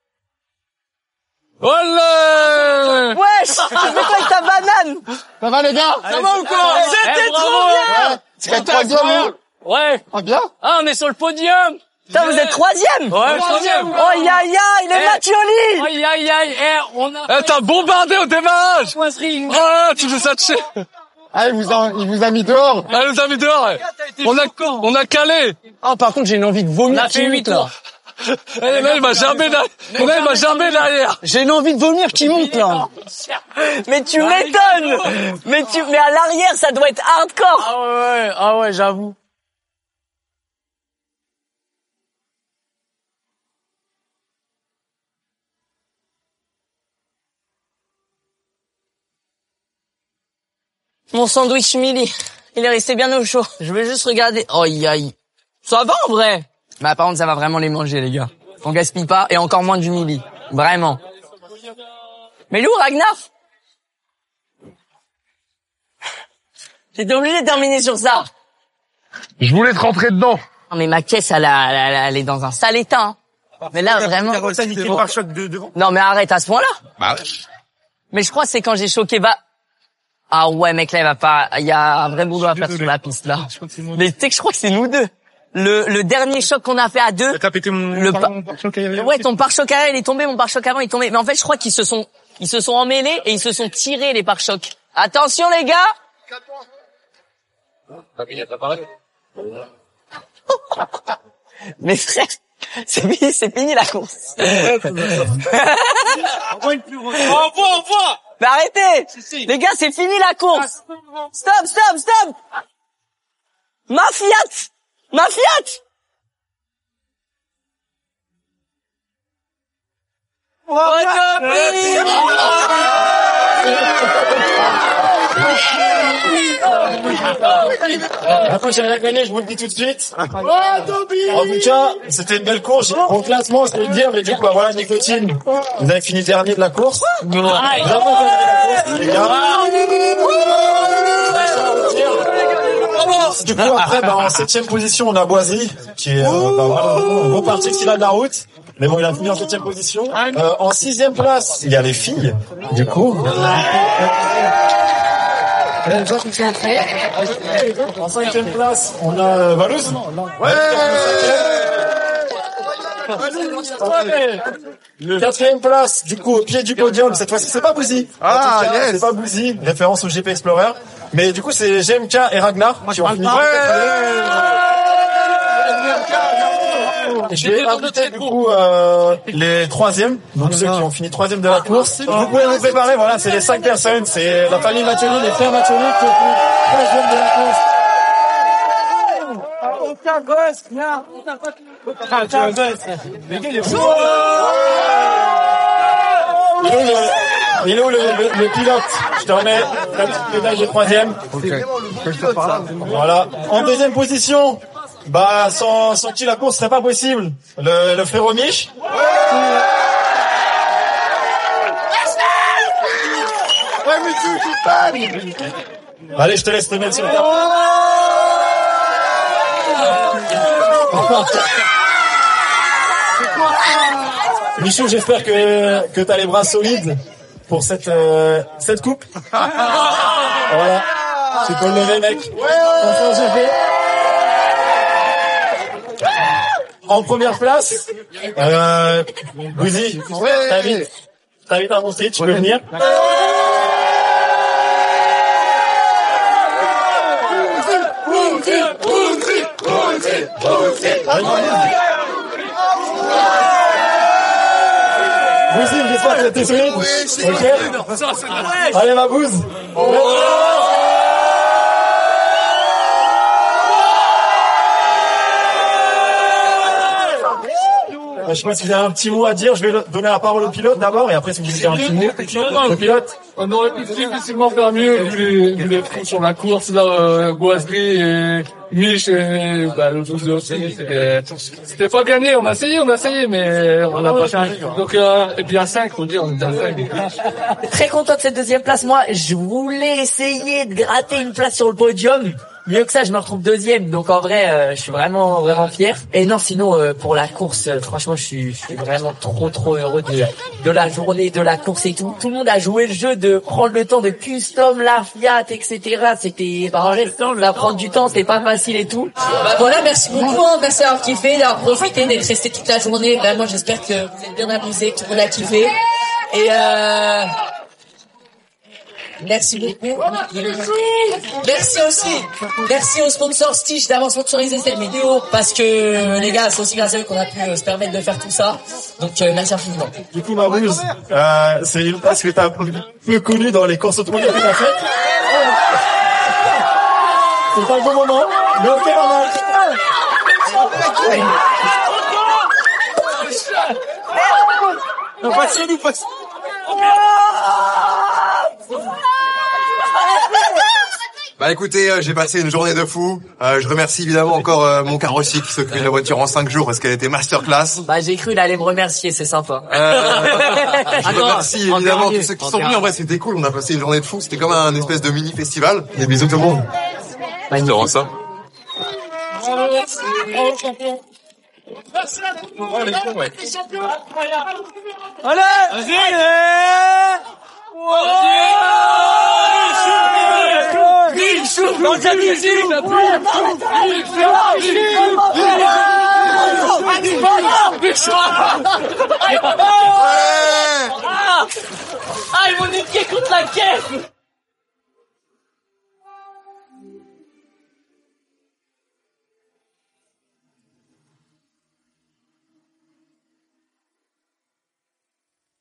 Olé! Wesh! Tu fais quoi avec ta banane? Ça va, les gars? Ça va ou quoi? C'était trop bien! C'est troisième. Ouais. Ah, bien? Ah, on est sur le podium. Putain, vous êtes troisième? Ouais, troisième. Oh, aïe, aïe, il est Mathioli! Aïe, aïe, aïe. On a... t'as bombardé au démarrage. Oh, tu nous as tué. Ah, il vous a mis dehors. Ah, il nous a mis dehors. On a calé. Ah, par contre, j'ai une envie de vomir. On a fait 8 tours. Là, il m'a jamais derrière. J'ai une envie de vomir qui monte, là. Mais tu m'étonnes! Mais à l'arrière, ça doit être hardcore! Ah ouais, j'avoue. Mon sandwich mili, il est resté bien au chaud. Je vais juste regarder. Oh, aïe. Ça va en vrai? Bah, par contre, ça va vraiment les manger, les gars. On gaspille pas, et encore moins du mili. Vraiment. Mais Lou, Ragnar? J'étais obligé de terminer sur ça. Je voulais te rentrer dedans. Non, mais ma caisse, elle est dans un sale état. Hein. Mais là, vraiment. Non, mais arrête à ce point-là. Bah ouais. Mais je crois que c'est quand j'ai choqué Ah ouais, mec, là, il va pas. Il y a un vrai boulot à faire sur la piste, là. Mais tu sais que je crois que c'est nous deux. Le dernier choc qu'on a fait à deux. T'as pété mon pare-choc avant. Ouais, ton pare-choc arrière, il est tombé, mon pare-choc avant, il est tombé. Mais en fait, je crois qu'ils se sont emmêlés et ils se sont tirés les pare-chocs. Attention, les gars! Mais frère, c'est fini la course. Envoie! Mais arrêtez! Les gars, c'est fini la course! Stop! Ma Fiat! Après, j'ai rien gagné, je vous le dis tout de suite. En tout cas, c'était une belle course. Au classement, je vais le dire, mais du coup, voilà, Nicotine, vous avez fini dernier de la course. Du coup, après, en 7e position, on a Boiserie, qui est vraiment reparti qu'il a de la route. Mais bon, il a fini en 7e position. En 6e place, il y a les filles, du coup. En 5e place, on a Valouz. Ouais. Le 4e place, du coup, au pied du podium, cette fois-ci, c'est pas Bouzy. Ah, yes. C'est pas Bouzy, référence au GP Explorer. Mais du coup, c'est GMK et Ragnar qui ont fini. Je vais inviter du coup les 3e, donc ceux qui ont fini 3e de la course. Vous pouvez vous préparer, voilà, c'est les 5 personnes, c'est la famille Mathioli, les frères Mathioli qui ont fini 3e de la course. Aucun gosse, viens. Aucun gosse. Les gars, il est fou. Il est où le pilote? Je te remets la petite médaille de 3e. Voilà. En 2e position, bah sans qui la course serait pas possible. Le frérot Mich. Ouais, mais tu allez, je te laisse te mettre sur le tapis. Michou, j'espère que t'as les bras solides pour cette coupe. Voilà. Tu peux le lever, mec. Attention, GP. En première place, Gouzi, t'invites à monter, tu peux venir. Gouzi, j'espère que t'es solide. Ok. Allez, ma bouse. Je sais pas si vous avez un petit mot à dire, je vais donner la parole au pilote d'abord et après si vous voulez dire un petit mot. Le pilote. On aurait pu difficilement faire mieux vu les trous sur la course, là, Boisgri et Mich et le tous aussi. C'était pas gagné, on a essayé, mais on n'a pas changé. Donc, et puis à 5, faut dire, on était à 5. Très content de cette deuxième place. Moi, je voulais essayer de gratter une place sur le podium. Mieux que ça, je me retrouve deuxième. Donc en vrai, je suis vraiment fier. Et non, sinon pour la course, franchement, je suis vraiment trop heureux de la journée, de la course et tout. Tout le monde a joué le jeu de prendre le temps de custom la Fiat, etc. C'était ça prend du temps, c'était pas facile et tout. Voilà, merci beaucoup, merci d'avoir kiffé, d'avoir profité, d'être resté toute la journée. Vraiment, j'espère que vous êtes bien amusés, que tout le monde a kiffé. Et merci beaucoup. Merci aux sponsors Stitch d'avoir sponsorisé cette vidéo parce que les gars, c'est aussi grâce à eux qu'on a pu se permettre de faire tout ça. Donc merci infiniment. Du coup, ma bouse, c'est une place que t'as peu connue dans les courses automobiles que t'as faites. C'est pas le bon moment, mais on fait pas mal. Non, passez-nous. Bah écoutez, j'ai passé une journée de fou. Je remercie évidemment encore mon carrossier qui s'occupe de la voiture en 5 jours parce qu'elle était masterclass. Bah j'ai cru il allait me remercier, c'est sympa. Je remercie évidemment tous ceux qui sont venus. En vrai, c'était cool. On a passé une journée de fou. C'était comme un espèce de mini festival. Des bisous tout le monde. Je te rends ça. Ils m'ont niqué contre la caisse.